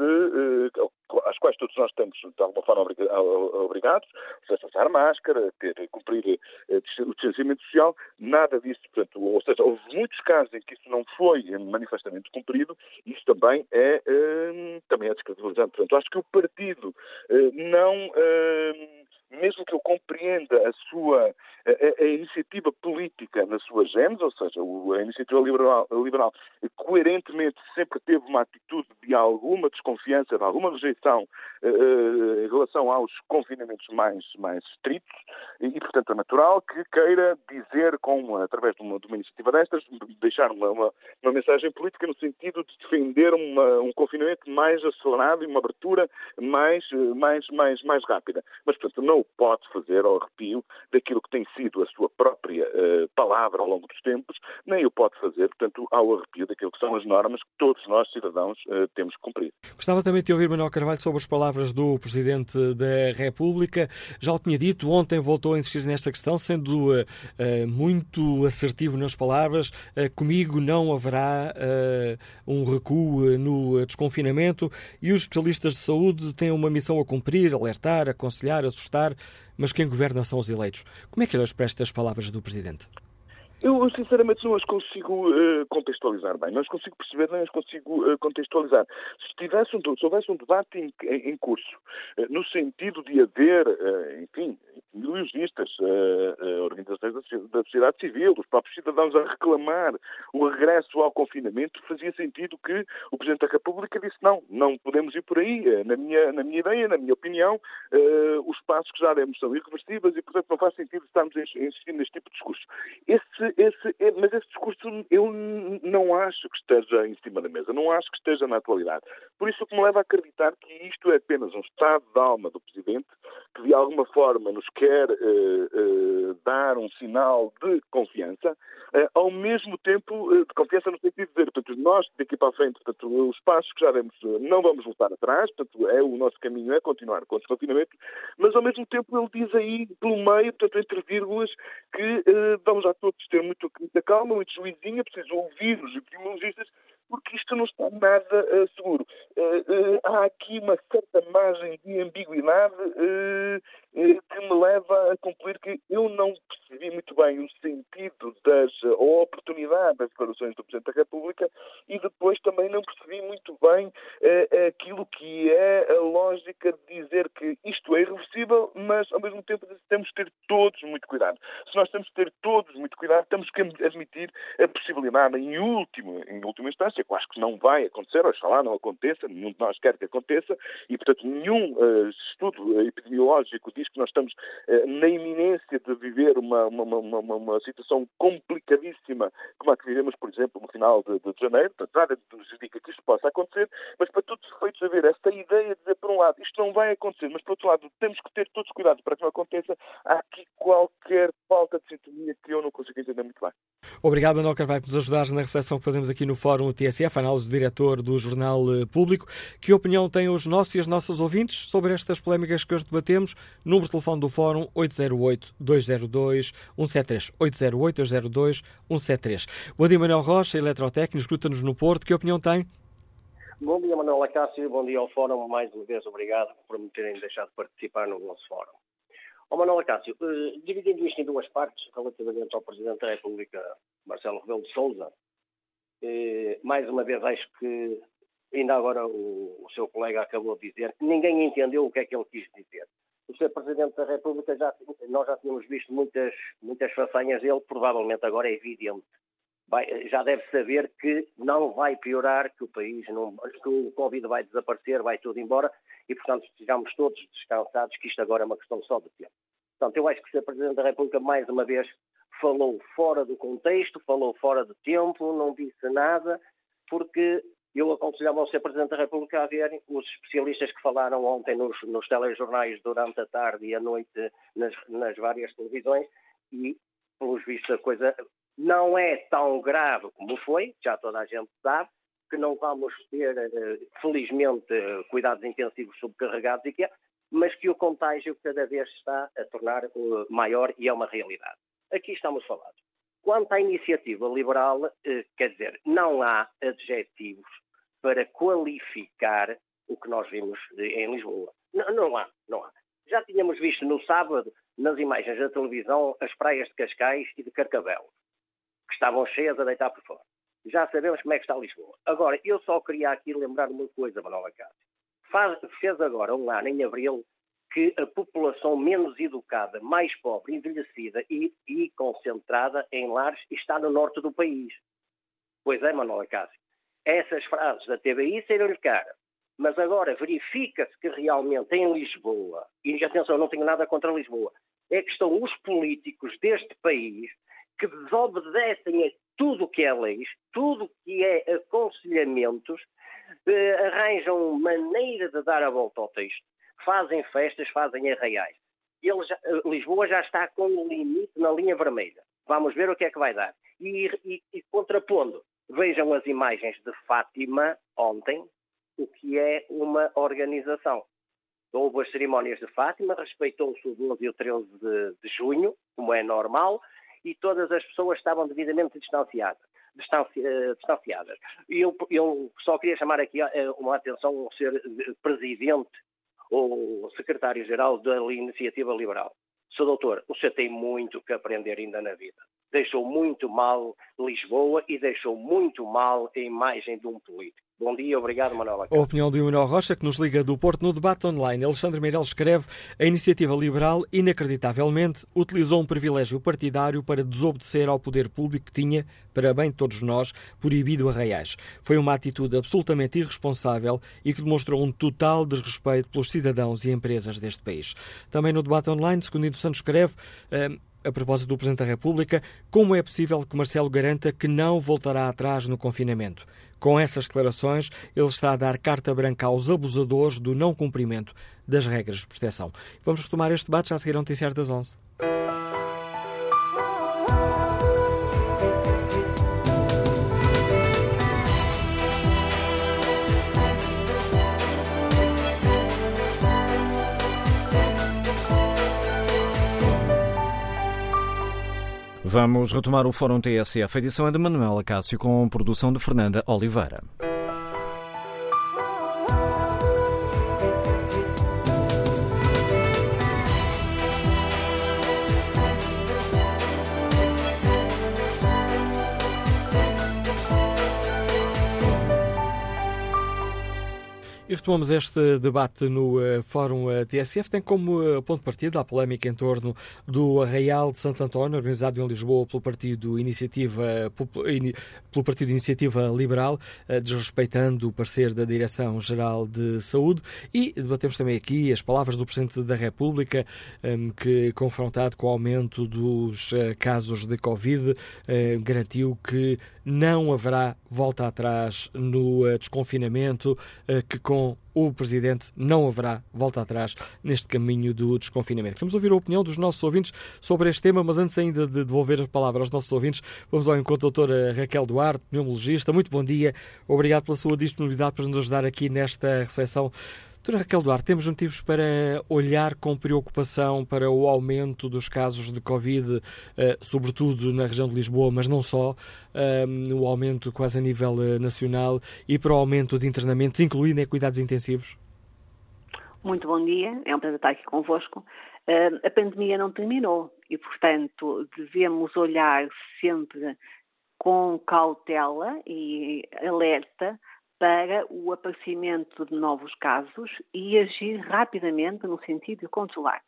de, às quais todos nós estamos, de alguma forma, obrigados, usar máscara, ter, cumprir o distanciamento social, nada disso. Portanto, ou seja, houve muitos casos em que isso não foi manifestamente cumprido, e isso também é, hum, também é descredibilizante. Portanto, acho que o partido hum, não, hum, mesmo que eu compreenda a sua a, a iniciativa política na sua gênese, ou seja, a iniciativa liberal, liberal coerentemente sempre teve uma atitude de alguma desconfiança, de alguma rejeição uh, em relação aos confinamentos mais, mais estritos, e, portanto, é natural que queira dizer, com, através de uma, de uma iniciativa destas, deixar uma, uma, uma mensagem política no sentido de defender uma, um confinamento mais acelerado e uma abertura mais, mais, mais, mais rápida. Mas, portanto, não o pode fazer ao arrepio daquilo que tem sido a sua própria uh, palavra ao longo dos tempos, nem o pode fazer, portanto, ao arrepio daquilo que são as normas que todos nós, cidadãos, uh, temos que cumprir. Gostava também de ouvir Manuel Carvalho sobre as palavras do Presidente da República. Já o tinha dito, ontem voltou a insistir nesta questão, sendo uh, uh, muito assertivo nas palavras. Uh, comigo não haverá uh, um recuo no desconfinamento, e os especialistas de saúde têm uma missão a cumprir, alertar, aconselhar, assustar, mas quem governa são os eleitos. Como é que olhas para estas palavras do Presidente? Eu, sinceramente, não as consigo uh, contextualizar bem, não as consigo perceber, nem as consigo uh, contextualizar. Se, tivesse um, se houvesse um debate em, em, em curso, uh, no sentido de haver, uh, enfim, epidemiologistas, uh, uh, organizações da, da sociedade civil, os próprios cidadãos a reclamar o regresso ao confinamento, fazia sentido que o Presidente da República disse não, não podemos ir por aí. Uh, na, minha, na minha ideia, na minha opinião, uh, os passos que já demos são irreversíveis e, portanto, não faz sentido estarmos a insistir neste tipo de discurso. Esse Esse, mas esse discurso eu não acho que esteja em cima da mesa, não acho que esteja na atualidade. Por isso, o que me leva a acreditar que isto é apenas um estado de alma do Presidente, que de alguma forma nos quer uh, uh, dar um sinal de confiança, uh, ao mesmo tempo uh, de confiança no sentido de dizer, portanto, nós daqui para a frente, portanto, os passos que já demos uh, não vamos voltar atrás, portanto, é o nosso caminho é continuar com o desconfinamento, mas ao mesmo tempo ele diz aí, pelo meio, portanto, entre vírgulas, que uh, vamos já todos ter muito, muita calma, muito juizinho, é preciso ouvir os epidemiologistas, porque isto não está nada uh, seguro. Uh, uh, há aqui uma certa margem de ambiguidade uh, uh, que me leva a concluir que eu não percebi muito bem o sentido das, ou a oportunidade das declarações do Presidente da República, e depois também não percebi muito bem uh, aquilo que é a lógica de dizer que isto é irreversível, mas ao mesmo tempo temos que ter todos muito cuidado. Se nós temos que ter todos muito cuidado, temos que admitir a possibilidade, em último, em última instância, que eu acho que não vai acontecer, oxalá não aconteça, nenhum de nós quer que aconteça, e, portanto, nenhum uh, estudo epidemiológico diz que nós estamos uh, na iminência de viver uma, uma, uma, uma, uma situação complicadíssima, como a que vivemos, por exemplo, no final de, de janeiro. Portanto, nada nos indica que isto possa acontecer, mas para todos os efeitos haver esta ideia de dizer, por um lado, isto não vai acontecer, mas, por outro lado, temos que ter todos cuidado para que não aconteça, há aqui qualquer falta de sintonia que eu não consigo entender muito bem. Obrigado, Manuel Carvalho, por nos ajudares na reflexão que fazemos aqui no Fórum T S F, análise do diretor do Jornal Público. Que opinião têm os nossos e as nossas ouvintes sobre estas polémicas que hoje debatemos? Número de telefone do Fórum oito zero oito, dois zero dois, um sete três. oito zero oito, dois zero dois, um sete três. Bom dia, Manuel Rocha, eletrotécnico, escuta-nos no Porto. Que opinião tem? Bom dia, Manuel Acácio, bom dia ao Fórum. Mais uma vez, obrigado por me terem deixado participar no nosso Fórum. Ó Manuel Acácio, eh, dividindo isto em duas partes, relativamente ao Presidente da República, Marcelo Rebelo de Sousa, eh, mais uma vez acho que, ainda agora o, o seu colega acabou de dizer, ninguém entendeu o que é que ele quis dizer. O senhor Presidente da República, já, nós já tínhamos visto muitas, muitas façanhas dele, provavelmente agora é evidente vai, já deve saber que não vai piorar, que o país, não, que o Covid vai desaparecer, vai tudo embora e, portanto, estejamos todos descansados que isto agora é uma questão só de tempo. Portanto, eu acho que o senhor Presidente da República, mais uma vez, falou fora do contexto, falou fora do tempo, não disse nada, porque eu aconselhava ao senhor Presidente da República a ver os especialistas que falaram ontem nos, nos telejornais durante a tarde e a noite nas, nas várias televisões e, pelos vistos, a coisa não é tão grave como foi, já toda a gente sabe, que não vamos ter, felizmente, cuidados intensivos subcarregados e que é, mas que o contágio cada vez está a tornar maior e é uma realidade. Aqui estamos falados. Quanto à iniciativa liberal, quer dizer, não há adjetivos para qualificar o que nós vimos em Lisboa. Não, não há, não há. Já tínhamos visto no sábado, nas imagens da televisão, as praias de Cascais e de Carcavelos, que estavam cheias a deitar por fora. Já sabemos como é que está Lisboa. Agora, eu só queria aqui lembrar uma coisa, Manuel Acácio. Faz, fez agora um ano, em abril, que a população menos educada, mais pobre, envelhecida e, e concentrada em lares está no norte do país. Pois é, Manuel Acácio. Essas frases da T V I saíram-lhe cara. Mas agora verifica-se que realmente em Lisboa, e atenção, não tenho nada contra Lisboa, é que estão os políticos deste país que desobedecem a tudo o que é leis, tudo o que é aconselhamentos, eh, arranjam maneira de dar a volta ao texto, fazem festas, fazem arraiais. Eles, Lisboa já está com o limite na linha vermelha. Vamos ver o que é que vai dar. E, e, e contrapondo, vejam as imagens de Fátima ontem, o que é uma organização. Houve as cerimónias de Fátima, respeitou-se o doze e o treze de, de junho, como é normal, e todas as pessoas estavam devidamente distanciadas. Distanci, distanciadas. E eu, eu só queria chamar aqui uma atenção ao ser presidente ou secretário-geral da Iniciativa Liberal. Senhor Doutor, o senhor tem muito que aprender ainda na vida. Deixou muito mal Lisboa e deixou muito mal a imagem de um político. Bom dia, obrigado, Manuel Acácio. A opinião de Manuel Rocha, que nos liga do Porto no debate online. Alexandre Meireles escreve: a Iniciativa Liberal, inacreditavelmente, utilizou um privilégio partidário para desobedecer ao poder público que tinha, para bem de todos nós, proibido arraiais. Foi uma atitude absolutamente irresponsável e que demonstrou um total desrespeito pelos cidadãos e empresas deste país. Também no debate online, Secundino Santos escreve, a propósito do Presidente da República, como é possível que Marcelo garanta que não voltará atrás no confinamento? Com essas declarações, ele está a dar carta branca aos abusadores do não cumprimento das regras de proteção. Vamos retomar este debate já a seguir ao noticiário das onze. Vamos retomar o Fórum T S F. A edição é de Manuel Acácio com produção de Fernanda Oliveira. E retomamos este debate no uh, Fórum uh, T S F. Tem como uh, ponto de partida a polémica em torno do Arraial de Santo António, organizado em Lisboa pelo Partido Iniciativa, uh, in, pelo Partido Iniciativa Liberal, uh, desrespeitando o parecer da Direção-Geral de Saúde. E debatemos também aqui as palavras do Presidente da República, um, que, confrontado com o aumento dos uh, casos de Covid, uh, garantiu que não haverá volta atrás no uh, desconfinamento, uh, que com o Presidente não haverá volta atrás neste caminho do desconfinamento. Queremos ouvir a opinião dos nossos ouvintes sobre este tema, mas antes ainda de devolver a palavra aos nossos ouvintes, vamos ao encontro da doutora Raquel Duarte, pneumologista. Muito bom dia, obrigado pela sua disponibilidade para nos ajudar aqui nesta reflexão. Doutora Raquel Duarte, temos motivos para olhar com preocupação para o aumento dos casos de Covid, sobretudo na região de Lisboa, mas não só, o aumento quase a nível nacional, e para o aumento de internamentos, incluindo em cuidados intensivos? Muito bom dia, é um prazer estar aqui convosco. A pandemia não terminou e, portanto, devemos olhar sempre com cautela e alerta para o aparecimento de novos casos e agir rapidamente no sentido de controlar.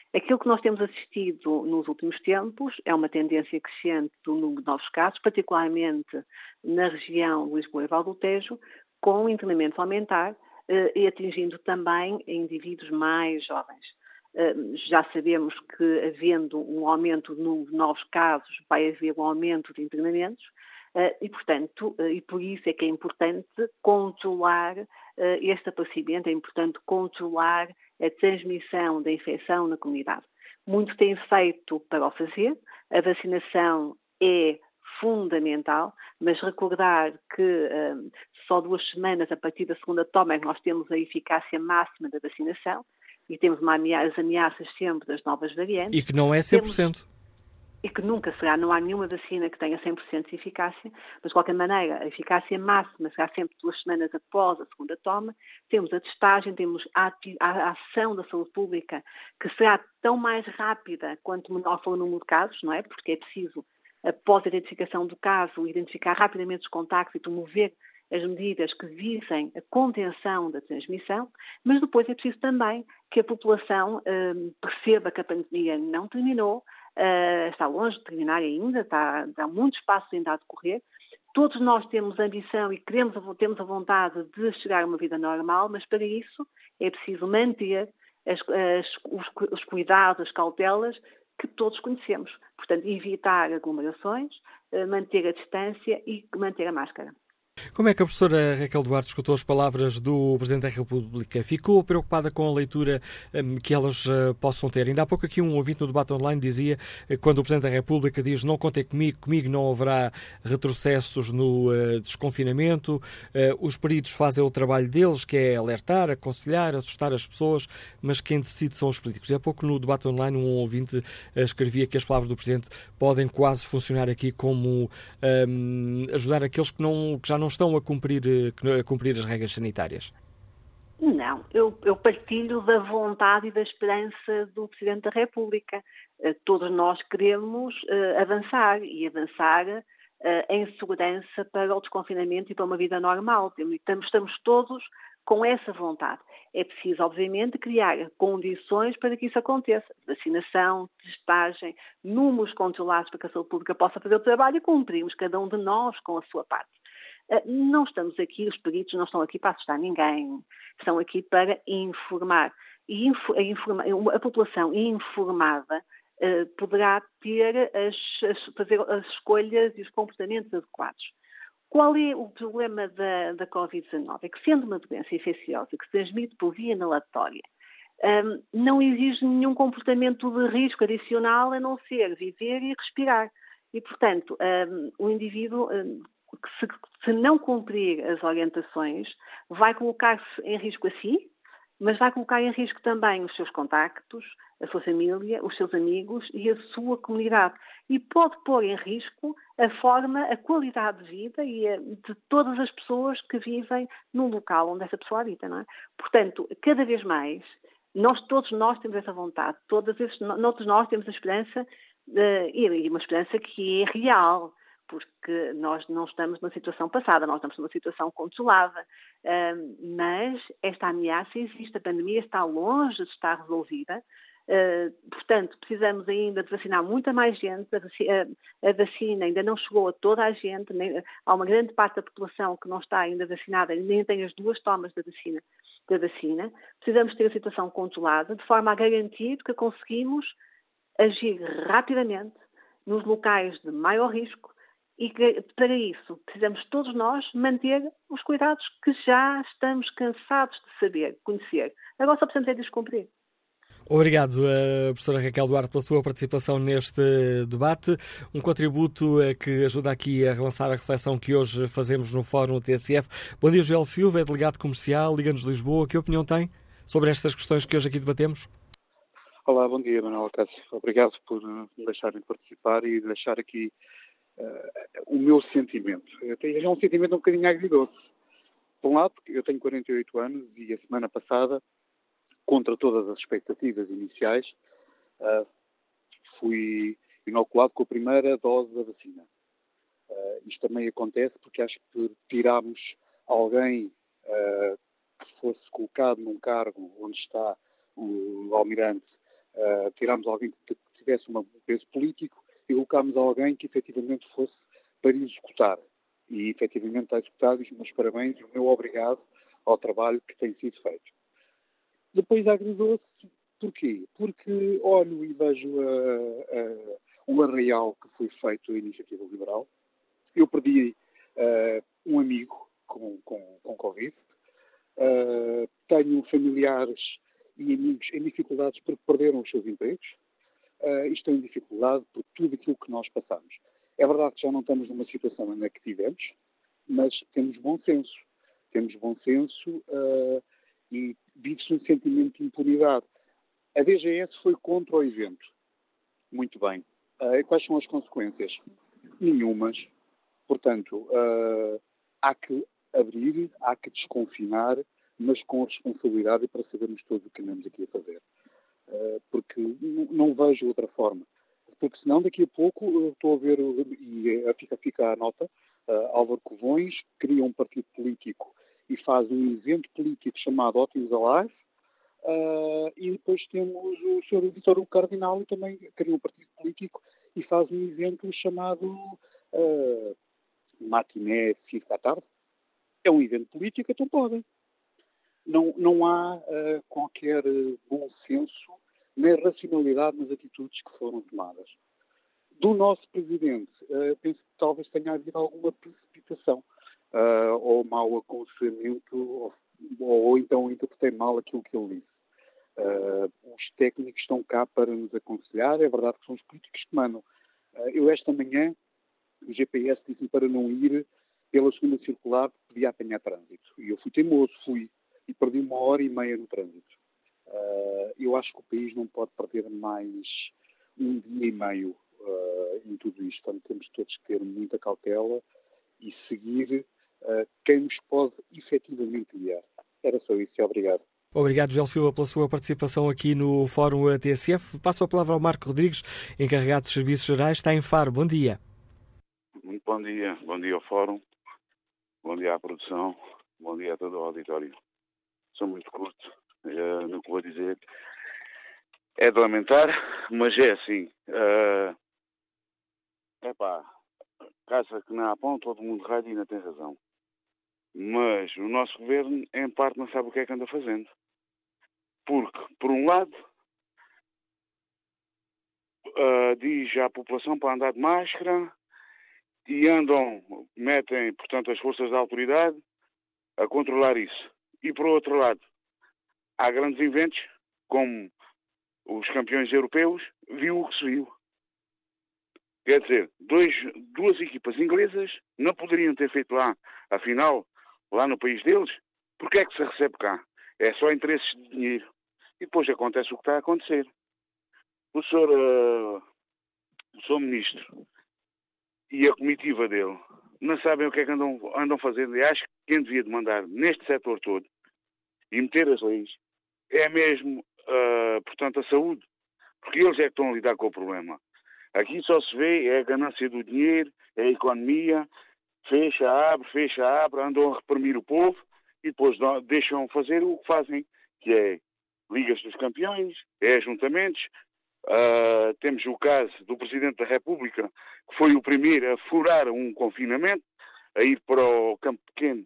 Aquilo que nós temos assistido nos últimos tempos é uma tendência crescente do número de novos casos, particularmente na região de Lisboa e Val do Tejo, com o internamento a aumentar eh, e atingindo também indivíduos mais jovens. Eh, já sabemos que, havendo um aumento do número de novos casos, vai haver um aumento de internamentos eh, e, portanto, eh, e por isso é que é importante controlar eh, este aparecimento, é importante controlar a transmissão da infecção na comunidade. Muito tem feito para o fazer, a vacinação é fundamental, mas recordar que um, só duas semanas a partir da segunda toma é que nós temos a eficácia máxima da vacinação e temos uma ameaça, as ameaças sempre das novas variantes. E que não é cem por cento. Temos... E que nunca será, não há nenhuma vacina que tenha cem por cento de eficácia, mas de qualquer maneira a eficácia máxima será sempre duas semanas após a segunda toma. Temos a testagem, temos a, a ação da saúde pública que será tão mais rápida quanto menor for o número de casos, não é? Porque é preciso, após a identificação do caso, identificar rapidamente os contactos e promover as medidas que visem a contenção da transmissão, mas depois é preciso também que a população hum, perceba que a pandemia não terminou, uh, está longe de terminar ainda, está, há muito espaço ainda a decorrer. Todos nós temos ambição e queremos, temos a vontade de chegar a uma vida normal, mas para isso é preciso manter as, as, os, os cuidados, as cautelas que todos conhecemos. Portanto, evitar aglomerações, uh, manter a distância e manter a máscara. Como é que a professora Raquel Duarte escutou as palavras do Presidente da República? Ficou preocupada com a leitura um, que elas uh, possam ter? Ainda há pouco aqui um ouvinte no debate online dizia, uh, quando o Presidente da República diz não contem comigo, comigo não haverá retrocessos no uh, desconfinamento, uh, os peritos fazem o trabalho deles, que é alertar, aconselhar, assustar as pessoas, mas quem decide são os políticos. E há pouco no debate online um ouvinte uh, escrevia que as palavras do Presidente podem quase funcionar aqui como um, ajudar aqueles que, não, que já não estão a cumprir, a cumprir as regras sanitárias? Não, eu, eu partilho da vontade e da esperança do Presidente da República. Todos nós queremos uh, avançar e avançar uh, em segurança para o desconfinamento e para uma vida normal. Estamos, estamos todos com essa vontade. É preciso, obviamente, criar condições para que isso aconteça. Vacinação, testagem, números controlados para que a saúde pública possa fazer o trabalho e cumprimos cada um de nós com a sua parte. Não estamos aqui, os peritos não estão aqui para assustar ninguém, estão aqui para informar. E a, informa, a população informada uh, poderá ter as, as, fazer as escolhas e os comportamentos adequados. Qual é o problema da, da covid dezanove? É que, sendo uma doença infecciosa que se transmite por via inalatória, um, não exige nenhum comportamento de risco adicional a não ser viver e respirar. E, portanto, um, o indivíduo... Um, que se, se não cumprir as orientações, vai colocar-se em risco a si, mas vai colocar em risco também os seus contactos, a sua família, os seus amigos e a sua comunidade. E pode pôr em risco a forma, a qualidade de vida e a, de todas as pessoas que vivem no local onde essa pessoa habita, não é? Portanto, cada vez mais, nós, todos nós temos essa vontade, todos, esses, todos nós temos a esperança, de, e uma esperança que é real, porque nós não estamos numa situação passada, nós estamos numa situação controlada, uh, mas esta ameaça existe, a pandemia está longe de estar resolvida, uh, portanto, precisamos ainda de vacinar muita mais gente, a vacina, a vacina ainda não chegou a toda a gente, nem, há uma grande parte da população que não está ainda vacinada, nem tem as duas tomas da vacina, da vacina. Precisamos ter a situação controlada, de forma a garantir que conseguimos agir rapidamente nos locais de maior risco. E que, para isso, precisamos todos nós manter os cuidados que já estamos cansados de saber, conhecer. Agora só precisamos é descumprir. Obrigado, uh, professora Raquel Duarte, pela sua participação neste debate. Um contributo uh, que ajuda aqui a relançar a reflexão que hoje fazemos no Fórum T S F. Bom dia, Joel Silva, é delegado comercial, Liga-nos Lisboa. Que opinião tem sobre estas questões que hoje aqui debatemos? Olá, bom dia, Manuel Cássio. Obrigado por uh, me deixarem participar e deixar aqui Uh, o meu sentimento. É um sentimento um bocadinho agridoce. Por um lado, porque eu tenho quarenta e oito anos e a semana passada, contra todas as expectativas iniciais, uh, fui inoculado com a primeira dose da vacina. Uh, isto também acontece porque acho que tirámos alguém uh, que fosse colocado num cargo onde está o almirante Uh, tirámos alguém que tivesse um peso político e colocámos alguém que efetivamente fosse para executar. E efetivamente está executado, e os meus parabéns e o meu obrigado ao trabalho que tem sido feito. Depois agradou-se, porquê? Porque olho e vejo uh, uh, o arraial que foi feito a Iniciativa Liberal. Eu perdi uh, um amigo com, com, com Covid. Uh, tenho familiares e amigos em dificuldades porque perderam os seus empregos. Uh, estão em dificuldade por tudo aquilo que nós passamos. É verdade que já não estamos numa situação na que tivemos, mas temos bom senso. Temos bom senso uh, e vive-se um sentimento de impunidade. A D G S foi contra o evento. Muito bem. Uh, quais são as consequências? Nenhumas. Portanto, uh, há que abrir, há que desconfinar, mas com responsabilidade e para sabermos todos o que andamos aqui a fazer. Uh, porque n- não vejo outra forma. Porque senão daqui a pouco eu estou a ver, e fica, fica a nota, uh, Álvaro Covões cria um partido político e faz um evento político chamado Ótimos Alive, uh, e depois temos o senhor Vítor Hugo Cardinal, e também cria um partido político e faz um evento chamado uh, Matiné cinco da tarde. É um evento político, então podem. Não, não há uh, qualquer bom senso nem racionalidade nas atitudes que foram tomadas. Do nosso Presidente, uh, penso que talvez tenha havido alguma precipitação uh, ou mau aconselhamento, ou, ou então interpretei mal aquilo que ele disse. Uh, os técnicos estão cá para nos aconselhar, é verdade que são os políticos que mandam. Uh, eu esta manhã, o G P S disse-me para não ir pela segunda circular, porque podia apanhar trânsito. E eu fui teimoso, fui, e perdi uma hora e meia no trânsito. Uh, eu acho que o país não pode perder mais um dia e meio uh, em tudo isto. Portanto, temos todos que ter muita cautela e seguir uh, quem nos pode efetivamente guiar. Era só isso. Obrigado. Obrigado, José Silva, pela sua participação aqui no Fórum T S F. Passo a palavra ao Marco Rodrigues, encarregado de Serviços Gerais. Está em Faro. Bom dia. Muito bom dia. Bom dia ao Fórum. Bom dia à produção. Bom dia a todo o auditório. Sou muito curto. Uh, no que vou dizer é de lamentar, mas é assim. É uh, pá, caça que não há pão, todo mundo raio e não tem razão. Mas o nosso governo, em parte, não sabe o que é que anda fazendo. Porque, por um lado, uh, diz à população para andar de máscara e andam, metem, portanto, as forças da autoridade a controlar isso. E, por outro lado, há grandes eventos, como os campeões europeus, viu o que se viu. Quer dizer, dois, duas equipas inglesas não poderiam ter feito lá a final, lá no país deles. Porque é que se recebe cá? É só interesses de dinheiro. E depois acontece o que está a acontecer. O senhor, uh, o senhor Ministro e a comitiva dele não sabem o que é que andam, andam fazendo. E acho que quem devia demandar neste setor todo e meter as leis é mesmo, uh, portanto, a saúde. Porque eles é que estão a lidar com o problema. Aqui só se vê é a ganância do dinheiro, é a economia, fecha, abre, fecha, abre, andam a reprimir o povo e depois deixam fazer o que fazem, que é Ligas dos Campeões, é ajuntamentos. Uh, temos o caso do Presidente da República, que foi o primeiro a furar um confinamento, a ir para o Campo Pequeno.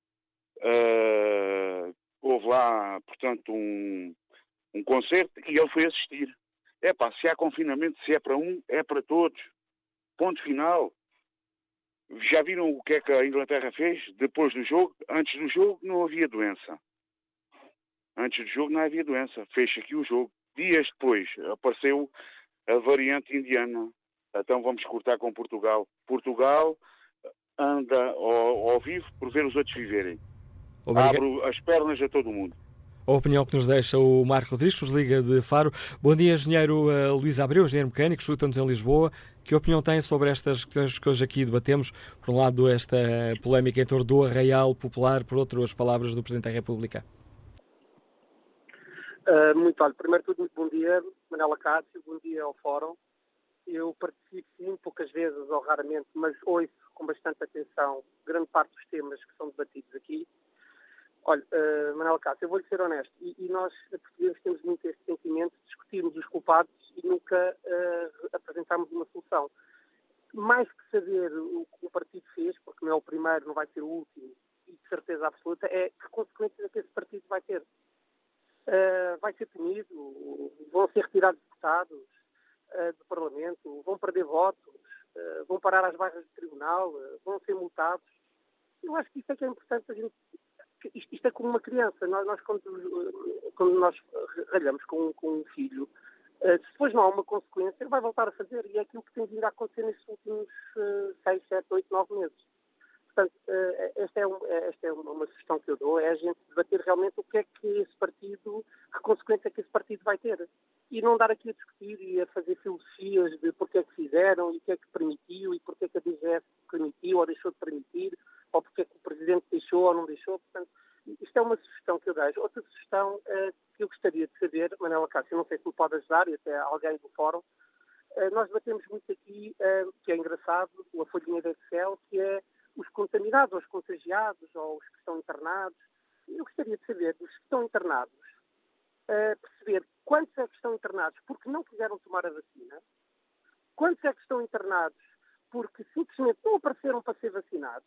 Uh, houve lá, portanto, um, um concerto e ele foi assistir. É pá, se há confinamento, se é para um, é para todos. Ponto final. Já viram o que é que a Inglaterra fez depois do jogo? Antes do jogo não havia doença. Antes do jogo não havia doença. Fez aqui o jogo. Dias depois apareceu a variante indiana. Então vamos cortar com Portugal. Portugal anda ao, ao vivo por ver os outros viverem. Obrigado. Abre as pernas a todo mundo. A opinião que nos deixa o Marco Rodrigues, nos liga de Faro. Bom dia, engenheiro uh, Luís Abreu, engenheiro mecânico, escuta-nos em Lisboa. Que opinião tem sobre estas questões que hoje aqui debatemos? Por um lado, esta polémica em torno do arraial popular, por outro, as palavras do Presidente da República. Uh, muito olha, primeiro de tudo, muito bom dia, Manela Cássio, bom dia ao Fórum. Eu participo muito poucas vezes, ou raramente, mas ouço com bastante atenção grande parte dos temas que são debatidos aqui. Olha, uh, Manela Cássio, eu vou-lhe ser honesto, e, e nós, portugueses, temos muito este sentimento de discutir discutirmos os culpados e nunca uh, apresentarmos uma solução. Mais que saber o que o partido fez, porque não é o primeiro, não vai ser o último, e de certeza absoluta, é que consequências é que esse partido vai ter. Uh, vai ser punido, vão ser retirados deputados uh, do Parlamento, vão perder votos, uh, vão parar às barras do tribunal, uh, vão ser multados. Eu acho que isto é que é importante a gente... Isto, isto é como uma criança. Nós, nós quando, quando nós ralhamos com, com um filho, uh, se depois não há uma consequência, ele vai voltar a fazer. E é aquilo que tem vindo a acontecer nestes últimos uh, seis, sete, oito, nove meses. Portanto, uh, esta, é um, esta é uma, uma sugestão que eu dou, é a gente debater realmente o que é que esse partido, que consequência é que esse partido vai ter. E não dar aqui a discutir e a fazer filosofias de porque é que fizeram e o que é que permitiu e porque é que a D G S permitiu ou deixou de permitir, ou porque é que o Presidente deixou ou não deixou. Portanto, isto é uma sugestão que eu deixo. Outra sugestão uh, que eu gostaria de saber, Manuela Cássio, não sei se me pode ajudar, e até alguém do Fórum, uh, nós debatemos muito aqui, uh, que é engraçado, a folhinha de Excel, que é os contaminados, ou os contagiados, ou os que estão internados. Eu gostaria de saber, dos que estão internados, uh, perceber quantos é que estão internados porque não quiseram tomar a vacina, quantos é que estão internados porque simplesmente não apareceram para ser vacinados,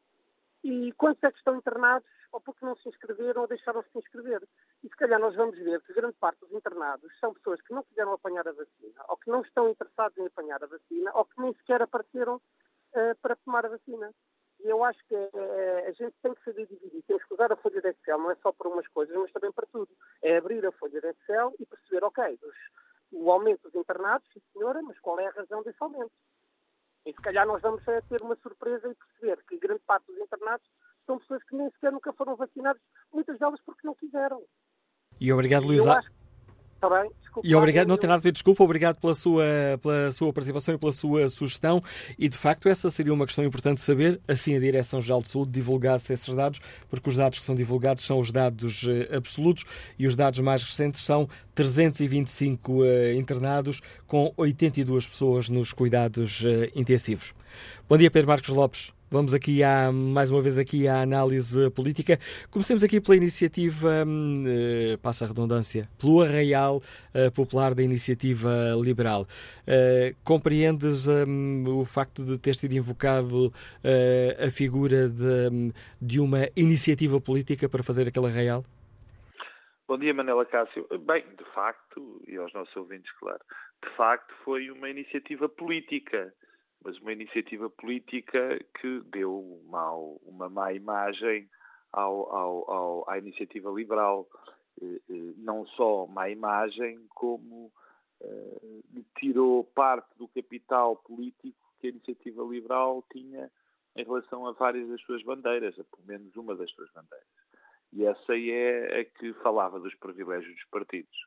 e quantos é que estão internados ou porque não se inscreveram ou deixaram de se inscrever. E se calhar nós vamos ver que grande parte dos internados são pessoas que não quiseram apanhar a vacina, ou que não estão interessados em apanhar a vacina, ou que nem sequer apareceram uh, para tomar a vacina. E eu acho que é, a gente tem que saber dividir. Temos que usar a folha de Excel, não é só para umas coisas, mas também para tudo. É abrir a folha de Excel e perceber, ok, os, o aumento dos internados, sim senhora, mas qual é a razão desse aumento? E se calhar nós vamos é, ter uma surpresa e perceber que grande parte dos internados são pessoas que nem sequer nunca foram vacinadas, muitas delas porque não quiseram. E obrigado, Luísa. Está bem? Desculpa, e obrigado, não tem nada a ver, desculpa, obrigado pela sua, pela sua participação e pela sua sugestão. E, de facto, essa seria uma questão importante de saber, assim a Direção-Geral de Saúde divulgasse esses dados, porque os dados que são divulgados são os dados uh, absolutos e os dados mais recentes são trezentos e vinte e cinco uh, internados com oitenta e duas pessoas nos cuidados uh, intensivos. Bom dia, Pedro Marcos Lopes. Vamos aqui à, mais uma vez aqui à análise política. Comecemos aqui pela iniciativa, eh, passa a redundância, pelo arraial eh, popular da Iniciativa Liberal. Eh, compreendes eh, o facto de ter sido invocado eh, a figura de, de uma iniciativa política para fazer aquele arraial? Bom dia, Manuela Cássio. Bem, de facto, e aos nossos ouvintes, claro, de facto foi uma iniciativa política. Mas uma iniciativa política que deu mal, uma má imagem ao, ao, ao, à iniciativa liberal. Não só má imagem, como uh, tirou parte do capital político que a iniciativa liberal tinha em relação a várias das suas bandeiras, a pelo menos uma das suas bandeiras. E essa aí é a que falava dos privilégios dos partidos.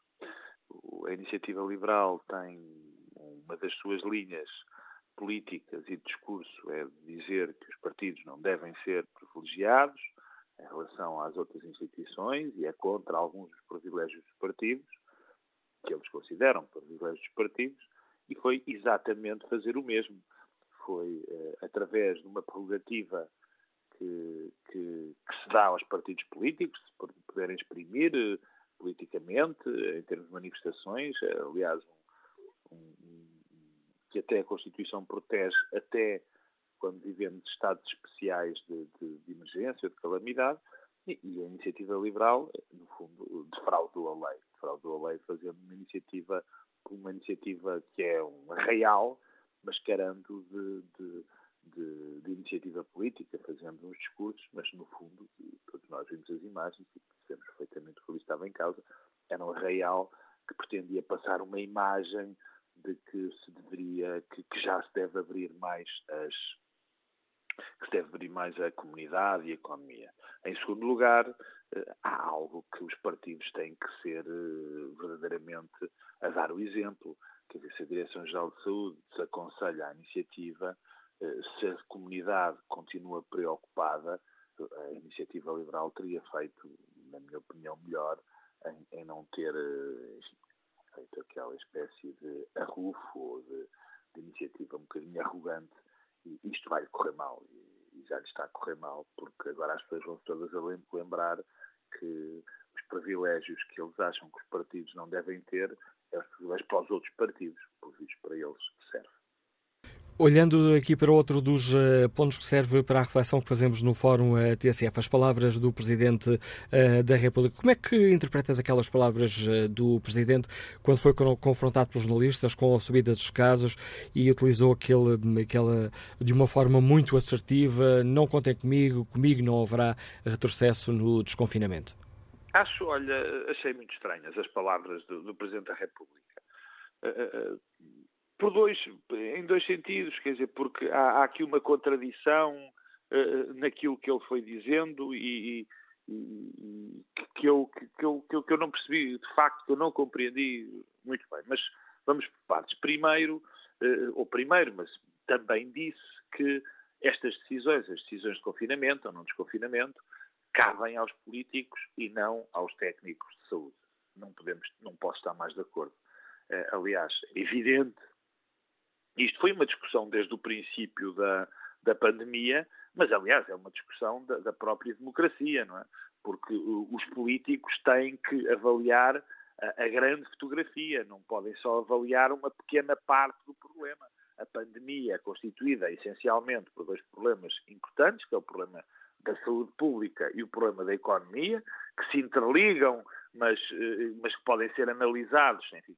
A iniciativa liberal tem uma das suas linhas políticas e de discurso é dizer que os partidos não devem ser privilegiados em relação às outras instituições e é contra alguns dos privilégios dos partidos, que eles consideram privilégios dos partidos, e foi exatamente fazer o mesmo. Foi eh, através de uma prerrogativa que, que, que se dá aos partidos políticos, se poderem exprimir eh, politicamente, em termos de manifestações, eh, aliás, um, um que até a Constituição protege, até quando vivemos estados especiais de, de, de emergência, de calamidade, e, e a iniciativa liberal, no fundo, defraudou a lei. Defraudou a lei fazendo uma iniciativa, uma iniciativa que é um arraial, mascarando de, de, de, de iniciativa política, fazendo uns discursos, mas no fundo, todos nós vimos as imagens e percebemos perfeitamente o que ali estava em causa. Era um arraial que pretendia passar uma imagem de que se deveria, que, que já se deve abrir mais as, que se deve abrir mais a comunidade e a economia. Em segundo lugar, há algo que os partidos têm que ser verdadeiramente a dar o exemplo. Quer dizer, se a Direção-Geral de Saúde se aconselha à iniciativa, se a comunidade continua preocupada, a iniciativa liberal teria feito, na minha opinião, melhor em, em não ter, enfim, feito aquela espécie de arrufo ou de, de iniciativa um bocadinho arrogante, e isto vai correr mal, e, e já lhe está a correr mal, porque agora as pessoas vão todas a lembrar que os privilégios que eles acham que os partidos não devem ter, é os privilégios para os outros partidos, por isso para eles serve. Olhando aqui para outro dos uh, pontos que serve para a reflexão que fazemos no Fórum uh, T S F, as palavras do Presidente uh, da República. Como é que interpretas aquelas palavras uh, do Presidente quando foi confrontado pelos jornalistas com a subida dos casos e utilizou aquele, aquela, de uma forma muito assertiva, não contem comigo, comigo não haverá retrocesso no desconfinamento? Acho, olha, achei muito estranhas as palavras do, do Presidente da República. Uh, uh, Por dois, em dois sentidos, quer dizer, porque há, há aqui uma contradição uh, naquilo que ele foi dizendo e, e, e que, eu, que, eu, que, eu, que eu não percebi, de facto, que eu não compreendi muito bem. Mas vamos por partes. Primeiro, uh, ou primeiro, mas também disse que estas decisões, as decisões de confinamento ou não desconfinamento, cabem aos políticos e não aos técnicos de saúde. Não podemos, não posso estar mais de acordo. Uh, aliás, é evidente. Isto foi uma discussão desde o princípio da, da pandemia, mas, aliás, é uma discussão da, da própria democracia, não é? Porque uh, os políticos têm que avaliar a, a grande fotografia, não podem só avaliar uma pequena parte do problema. A pandemia é constituída essencialmente por dois problemas importantes, que é o problema da saúde pública e o problema da economia, que se interligam, mas, uh, mas que podem ser analisados, enfim,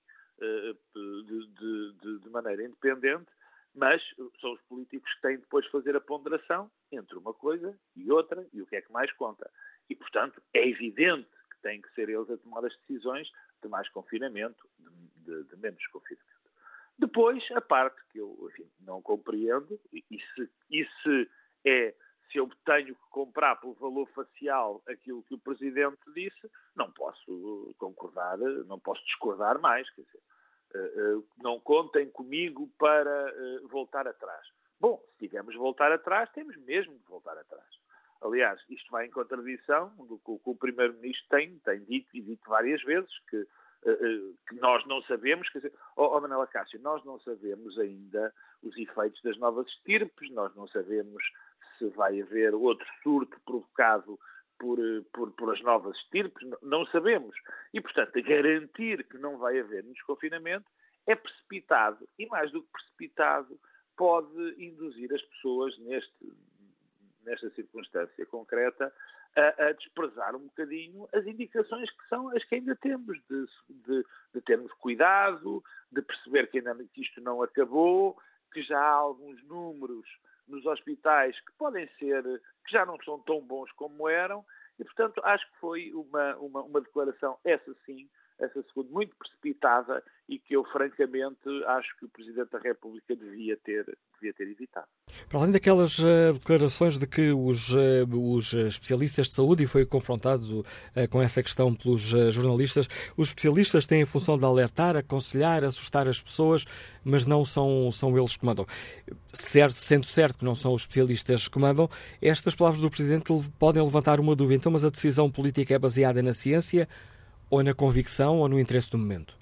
De, de, de maneira independente, mas são os políticos que têm depois de fazer a ponderação entre uma coisa e outra e o que é que mais conta. E, portanto, é evidente que têm que ser eles a tomar as decisões de mais confinamento, de, de, de menos confinamento. Depois, a parte que eu, enfim, não compreendo, e, e, se, e se é se eu tenho que comprar pelo valor facial aquilo que o Presidente disse, não posso concordar, não posso discordar mais, quer dizer, uh, uh, não contem comigo para uh, voltar atrás. Bom, se tivermos de voltar atrás, temos mesmo de voltar atrás. Aliás, isto vai em contradição do que o Primeiro-Ministro tem, tem dito e dito várias vezes, que, uh, uh, que nós não sabemos, quer dizer, oh, oh Manuela Cássio, nós não sabemos ainda os efeitos das novas estirpes, nós não sabemos se vai haver outro surto provocado por, por, por as novas estirpes, não sabemos. E, portanto, garantir que não vai haver um desconfinamento é precipitado. E, mais do que precipitado, pode induzir as pessoas, neste, nesta circunstância concreta, a, a desprezar um bocadinho as indicações que são as que ainda temos, de, de, de termos cuidado, de perceber que, ainda, que isto não acabou, que já há alguns números nos hospitais que podem ser, que já não são tão bons como eram, e, portanto, acho que foi uma, uma, uma declaração, essa sim, essa segunda, muito precipitada e que eu, francamente, acho que o Presidente da República devia ter, devia ter evitado. Para além daquelas uh, declarações de que os, uh, os especialistas de saúde, e foi confrontado uh, com essa questão pelos uh, jornalistas, os especialistas têm a função de alertar, aconselhar, assustar as pessoas, mas não são, são eles que mandam. Certo, sendo certo que não são os especialistas que mandam, estas palavras do Presidente podem levantar uma dúvida. Então, mas a decisão política é baseada na ciência, ou na convicção, ou no interesse do momento?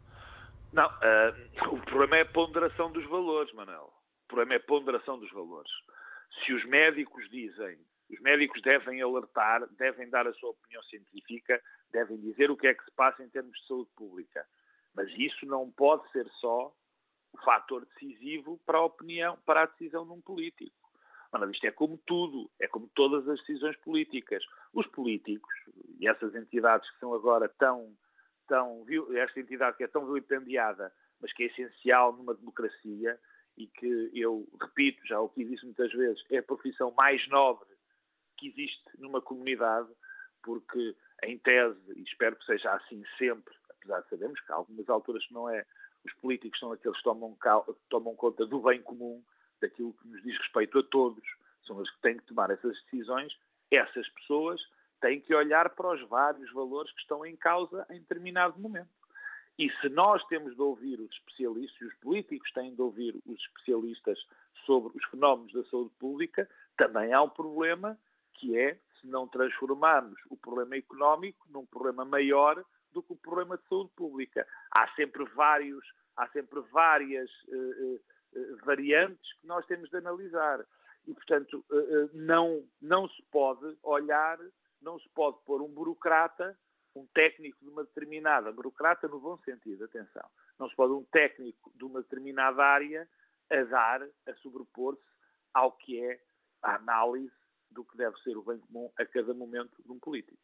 Não, uh, o problema é a ponderação dos valores, Manuel. O problema é a ponderação dos valores. Se os médicos dizem, os médicos devem alertar, devem dar a sua opinião científica, devem dizer o que é que se passa em termos de saúde pública. Mas isso não pode ser só o fator decisivo para a opinião, para a decisão de um político. Mano, isto é como tudo, é como todas as decisões políticas. Os políticos e essas entidades que são agora tão, tão, esta entidade que é tão vilipendiada, mas que é essencial numa democracia e que, eu repito, já o que disse muitas vezes, é a profissão mais nobre que existe numa comunidade, porque, em tese, e espero que seja assim sempre, apesar de sabermos que há algumas alturas não é, os políticos são aqueles que tomam, tomam conta do bem comum, daquilo que nos diz respeito a todos, são as que têm que tomar essas decisões. Essas pessoas têm que olhar para os vários valores que estão em causa em determinado momento. E se nós temos de ouvir os especialistas, e os políticos têm de ouvir os especialistas sobre os fenómenos da saúde pública, também há um problema, que é se não transformarmos o problema económico num problema maior do que o problema de saúde pública. Há sempre vários, há sempre várias uh, uh, variantes que nós temos de analisar. E, portanto, não, não se pode olhar, não se pode pôr um burocrata um técnico de uma determinada, burocrata no bom sentido, atenção, não se pode um técnico de uma determinada área a dar, a sobrepor-se ao que é a análise do que deve ser o bem comum a cada momento de um político.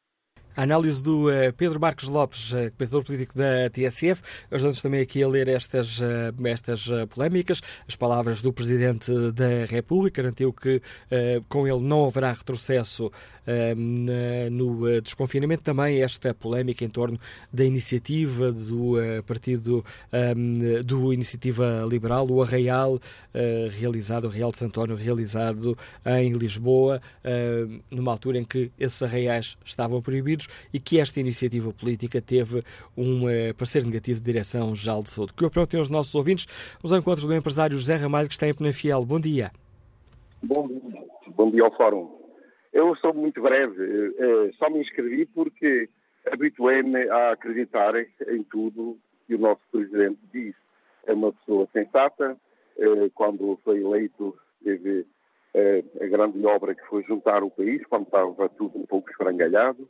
A análise do uh, Pedro Marcos Lopes, uh, comentador político da T S F, ajuda-nos também aqui a ler estas, uh, estas uh, polémicas. As palavras do Presidente da República, garantiu que uh, com ele não haverá retrocesso uh, no uh, desconfinamento. Também esta polémica em torno da iniciativa do uh, Partido um, do Iniciativa Liberal, o Arraial, uh, realizado, o Arraial de Santo António, realizado em Lisboa, uh, numa altura em que esses arraiais estavam proibidos, e que esta iniciativa política teve um uh, parecer negativo de Direção-Geral de Saúde. Que eu pergunto aos nossos ouvintes, os encontros do empresário José Ramalho, que está em Penafiel. Bom dia. Bom dia. Bom dia ao Fórum. Eu sou muito breve. Uh, só me inscrevi porque habituei-me a acreditar em tudo que o nosso Presidente diz. É uma pessoa sensata. Uh, quando foi eleito, teve uh, a grande obra que foi juntar o país, quando estava tudo um pouco esfrangalhado.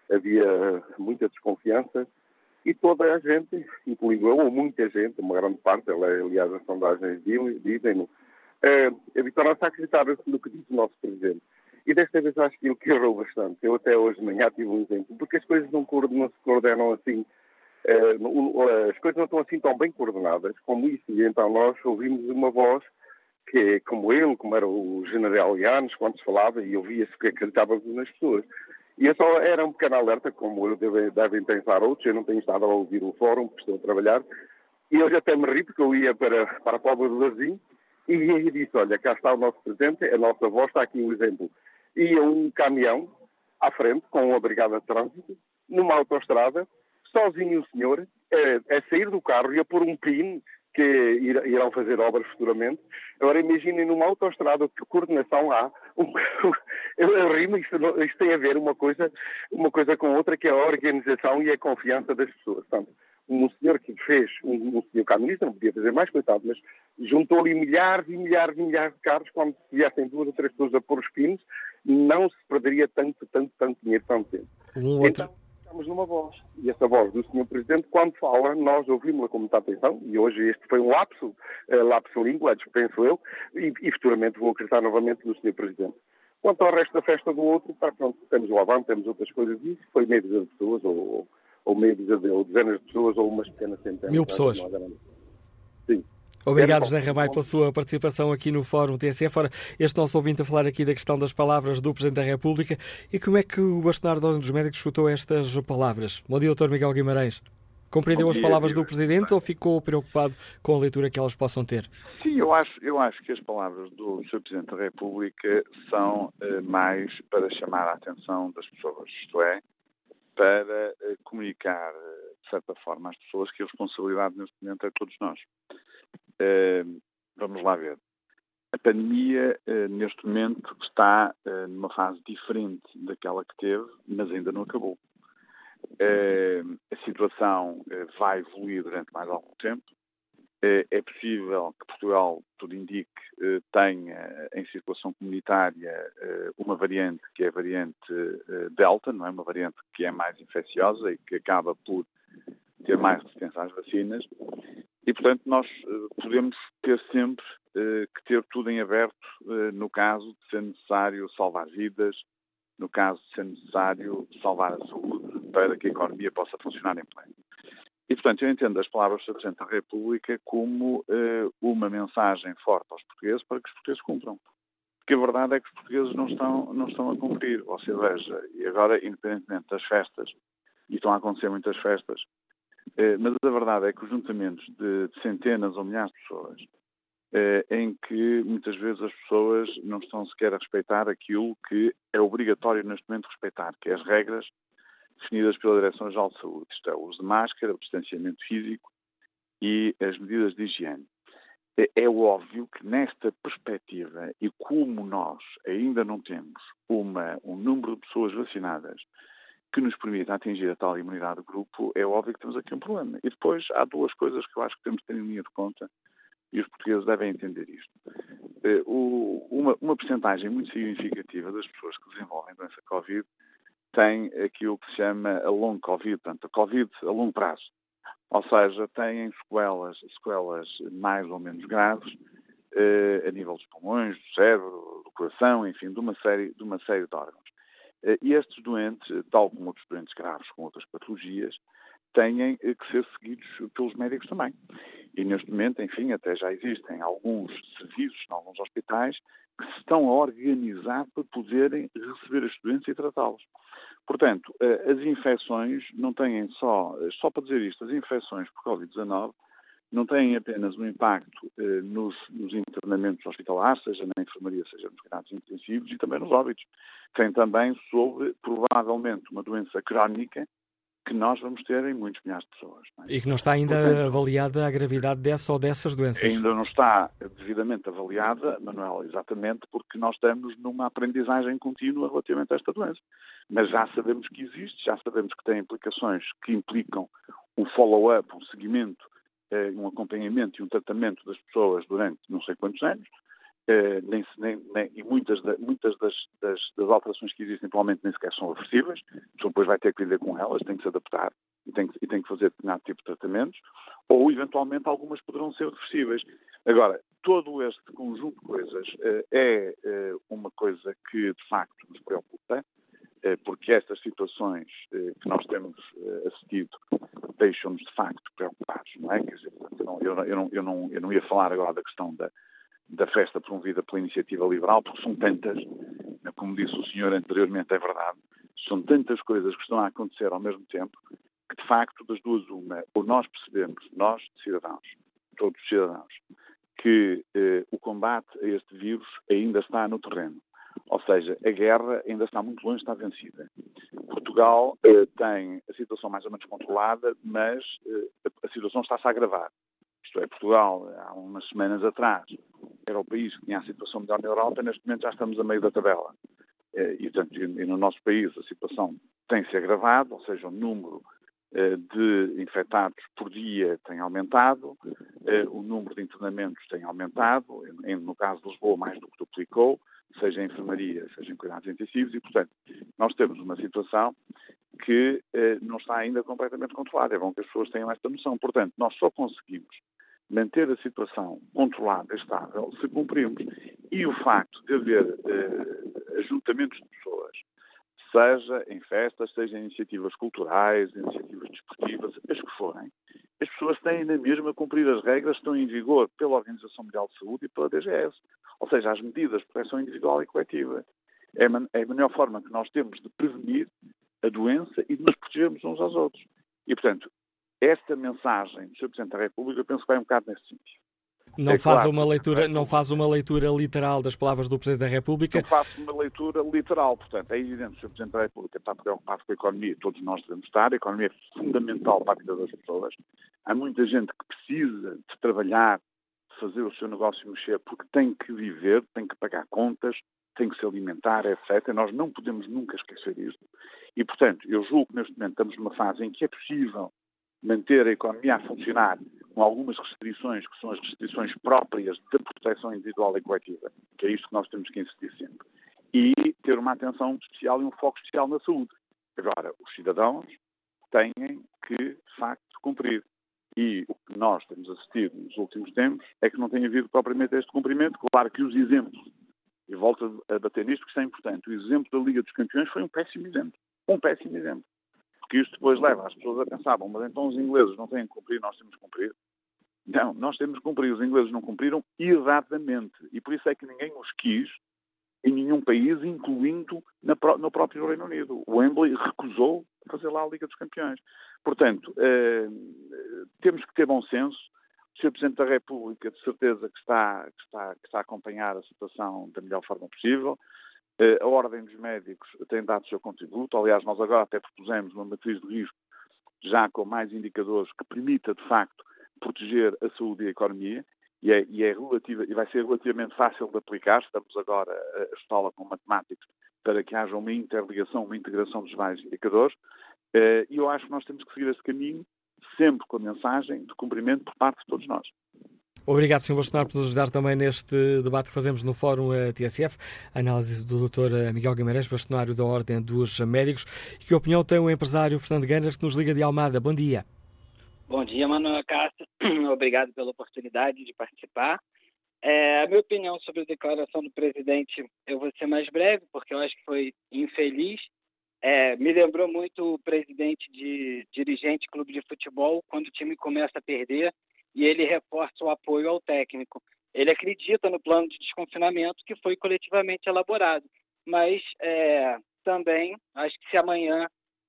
Havia muita desconfiança e toda a gente, incluindo eu, ou muita gente, uma grande parte, aliás as sondagens dizem-no, é, habituaram-se a acreditar no que diz o nosso Presidente. E desta vez acho que ele que errou bastante. Eu até hoje de manhã tive um exemplo, porque as coisas não, não se coordenam assim, é, as coisas não estão assim tão bem coordenadas como isso. E então nós ouvimos uma voz que, como ele, como era o general Yanes, quando se falava, e ouvia-se que acreditava nas pessoas. E eu só era um pequeno alerta, como eu deve, devem pensar outros. Eu não tenho estado a ouvir o fórum, porque estou a trabalhar. E hoje até me ri, porque eu ia para, para a Póvoa do Varzim e, e disse, olha, cá está o nosso Presidente, a nossa voz, está aqui um exemplo. Ia um caminhão à frente, com uma brigada de trânsito, numa autoestrada, sozinho o senhor, a, a sair do carro e a pôr um pin, que irão fazer obras futuramente. Agora imaginem numa autoestrada que coordenação há. Um, eu, eu rimo, isto, isto tem a ver uma coisa, uma coisa com outra, que é a organização e a confiança das pessoas. Portanto, um senhor que fez, um, um senhor caminhonista, não podia fazer mais, coitado, mas juntou ali milhares e milhares e milhares de carros. Quando se viessem duas ou três pessoas a pôr os pinos, não se perderia tanto, tanto, tanto dinheiro, tanto tempo. Um outro... Então, estamos numa voz. E essa voz do senhor Presidente, quando fala, nós ouvimos-la com muita atenção, e hoje este foi um lapso, uh, lapso língua, penso eu, e, e futuramente vou acreditar novamente no senhor Presidente. Quanto ao resto da festa do outro, tá, pronto, temos o Avante, temos outras coisas, e foi meia dúzia de pessoas, ou, ou meia dúzia de, ou dezenas de pessoas, ou umas pequenas centenas. Mil pessoas. Sim. Obrigado, José Ramalho, pela sua participação aqui no Fórum T S F. Ora, este nosso ouvinte a falar aqui da questão das palavras do Presidente da República e como é que o bastonário da Ordem dos Médicos escutou estas palavras. Bom dia, doutor Miguel Guimarães. Compreendeu as palavras do Presidente ou ficou preocupado com a leitura que elas possam ter? Sim, eu acho, eu acho que as palavras do senhor Presidente da República são uh, mais para chamar a atenção das pessoas, isto é, para uh, comunicar, uh, de certa forma, às pessoas que a responsabilidade neste momento é de todos nós. Uh, vamos lá ver. A pandemia, uh, neste momento, está uh, numa fase diferente daquela que teve, mas ainda não acabou. Uh, a situação uh, vai evoluir durante mais algum tempo. Uh, é possível que Portugal, tudo indique, uh, tenha em circulação comunitária uh, uma variante que é a variante uh, Delta, não é? Uma variante que é mais infecciosa e que acaba por ter mais resistência às vacinas. E, portanto, nós uh, podemos ter sempre uh, que ter tudo em aberto uh, no caso de ser necessário salvar vidas, no caso de ser necessário salvar a saúde para que a economia possa funcionar em pleno. E, portanto, eu entendo as palavras do Presidente da República como uh, uma mensagem forte aos portugueses para que os portugueses cumpram. Porque a verdade é que os portugueses não estão, não estão a cumprir. Ou seja, e agora, independentemente das festas, e estão a acontecer muitas festas, uh, mas a verdade é que os juntamentos de, de centenas ou milhares de pessoas, Uh, em que muitas vezes as pessoas não estão sequer a respeitar aquilo que é obrigatório neste momento respeitar, que é as regras definidas pela Direção-Geral de Saúde, isto é, o uso de máscara, o distanciamento físico e as medidas de higiene. É, é óbvio que nesta perspectiva, e como nós ainda não temos uma, um número de pessoas vacinadas que nos permita atingir a tal imunidade do grupo, é óbvio que temos aqui um problema. E depois há duas coisas que eu acho que temos de ter em linha de conta, e os portugueses devem entender isto. Uh, o, uma, uma percentagem muito significativa das pessoas que desenvolvem doença Covid têm aquilo que se chama a long Covid, portanto, a Covid a longo prazo. Ou seja, têm sequelas, sequelas mais ou menos graves eh, a nível dos pulmões, do cérebro, do coração, enfim, de uma série de, uma série de órgãos. Eh, e estes doentes, tal como outros doentes graves com outras patologias, têm que ser seguidos pelos médicos também. E neste momento, enfim, até já existem alguns serviços em alguns hospitais que se estão a organizar para poderem receber estes doentes e tratá-los. Portanto, as infecções não têm só, só para dizer isto, as infecções por covid dezanove não têm apenas um impacto eh, nos, nos internamentos hospitalares, seja na enfermaria, seja nos cuidados intensivos e também nos óbitos. Tem também sobre, provavelmente, uma doença crónica que nós vamos ter em muitos milhares de pessoas. Não é? E que não está ainda Portanto, avaliada a gravidade dessa ou dessas doenças. Ainda não está devidamente avaliada, Manuel, exatamente porque nós estamos numa aprendizagem contínua relativamente a esta doença. Mas já sabemos que existe, já sabemos que tem implicações que implicam um follow-up, um seguimento, um acompanhamento e um tratamento das pessoas durante não sei quantos anos. Uh, nem, nem, nem, e muitas, da, muitas das, das, das alterações que existem atualmente nem sequer são reversíveis, a pessoa depois vai ter que lidar com elas, tem que se adaptar e tem que, e tem que fazer determinado tipo de tratamentos, ou eventualmente algumas poderão ser reversíveis. Agora, todo este conjunto de coisas uh, é uh, uma coisa que de facto nos preocupa, uh, porque estas situações uh, que nós temos uh, assistido deixam-nos de facto preocupados, não é? Quer dizer, eu não, eu, não, eu, não, eu, não, eu não ia falar agora da questão da da festa promovida pela Iniciativa Liberal, porque são tantas, como disse o senhor anteriormente, é verdade, são tantas coisas que estão a acontecer ao mesmo tempo, que de facto das duas uma, ou nós percebemos, nós cidadãos, todos os cidadãos, que eh, o combate a este vírus ainda está no terreno. Ou seja, a guerra ainda está muito longe de estar vencida. Portugal eh, tem a situação mais ou menos controlada, mas eh, a situação está-se a agravar. Isto é, Portugal, há umas semanas atrás, era o país que tinha a situação melhor na Europa, neste momento já estamos a meio da tabela. E, portanto, e no nosso país a situação tem-se agravado, ou seja, o número de infectados por dia tem aumentado, o número de internamentos tem aumentado, no caso de Lisboa mais do que duplicou, seja em enfermaria, seja em cuidados intensivos, e, portanto, nós temos uma situação que não está ainda completamente controlada. É bom que as pessoas tenham esta noção. Portanto, nós só conseguimos manter a situação controlada e estável se cumprimos. E o facto de haver eh, ajuntamentos de pessoas, seja em festas, seja em iniciativas culturais, iniciativas desportivas, as que forem, as pessoas têm na mesma a cumprir as regras que estão em vigor pela Organização Mundial de Saúde e pela D G S. Ou seja, as medidas de proteção individual e coletiva. É a melhor forma que nós temos de prevenir a doença e de nos protegermos uns aos outros. E, portanto, esta mensagem do senhor Presidente da República, eu penso que vai um bocado nesse sentido. Não, é faz claro, uma leitura, não faz uma leitura literal das palavras do Presidente da República? Não faço uma leitura literal, portanto, é evidente que o senhor Presidente da República está preocupado com a economia, todos nós devemos estar, a economia é fundamental para a vida das pessoas. Há muita gente que precisa de trabalhar, de fazer o seu negócio mexer, porque tem que viver, tem que pagar contas, tem que se alimentar, etcétera. Nós não podemos nunca esquecer isto. E, portanto, eu julgo que neste momento estamos numa fase em que é possível manter a economia a funcionar com algumas restrições, que são as restrições próprias da proteção individual e coletiva, que é isto que nós temos que insistir sempre. E ter uma atenção especial e um foco especial na saúde. Agora, os cidadãos têm que, de facto, cumprir. E o que nós temos assistido nos últimos tempos é que não tem havido propriamente este cumprimento. Claro que os exemplos, e volto a bater nisto, que isso é importante, o exemplo da Liga dos Campeões foi um péssimo exemplo. Um péssimo exemplo. Porque isto depois leva as pessoas a pensar, bom, mas então os ingleses não têm que cumprir, nós temos que cumprir. Não, nós temos que cumprir. Os ingleses não cumpriram erradamente. E por isso é que ninguém os quis em nenhum país, incluindo na, no próprio Reino Unido. O Wembley recusou fazer lá a Liga dos Campeões. Portanto, eh, temos que ter bom senso. O senhor Presidente da República, de certeza, que está, que, está, que está a acompanhar a situação da melhor forma possível. A Ordem dos Médicos tem dado o seu contributo. Aliás, nós agora até propusemos uma matriz de risco já com mais indicadores que permita, de facto, proteger a saúde e a economia e, é, e, é relativa, e vai ser relativamente fácil de aplicar. Estamos agora a estudá-la com matemáticos para que haja uma interligação, uma integração dos vários indicadores. E eu acho que nós temos que seguir esse caminho sempre com a mensagem de cumprimento por parte de todos nós. Obrigado, senhor Bolsonaro, por nos ajudar também neste debate que fazemos no Fórum T S F. A análise do doutor Miguel Guimarães, bastonário da Ordem dos Médicos. E que opinião tem o empresário Fernando Ganas, que nos liga de Almada? Bom dia. Bom dia, Manuel Castro. Obrigado pela oportunidade de participar. É, a minha opinião sobre a declaração do presidente, eu vou ser mais breve, porque eu acho que foi infeliz. É, me lembrou muito o presidente de dirigente de clube de futebol, quando o time começa a perder e ele reforça o apoio ao técnico. Ele acredita no plano de desconfinamento que foi coletivamente elaborado, mas é, também acho que se amanhã,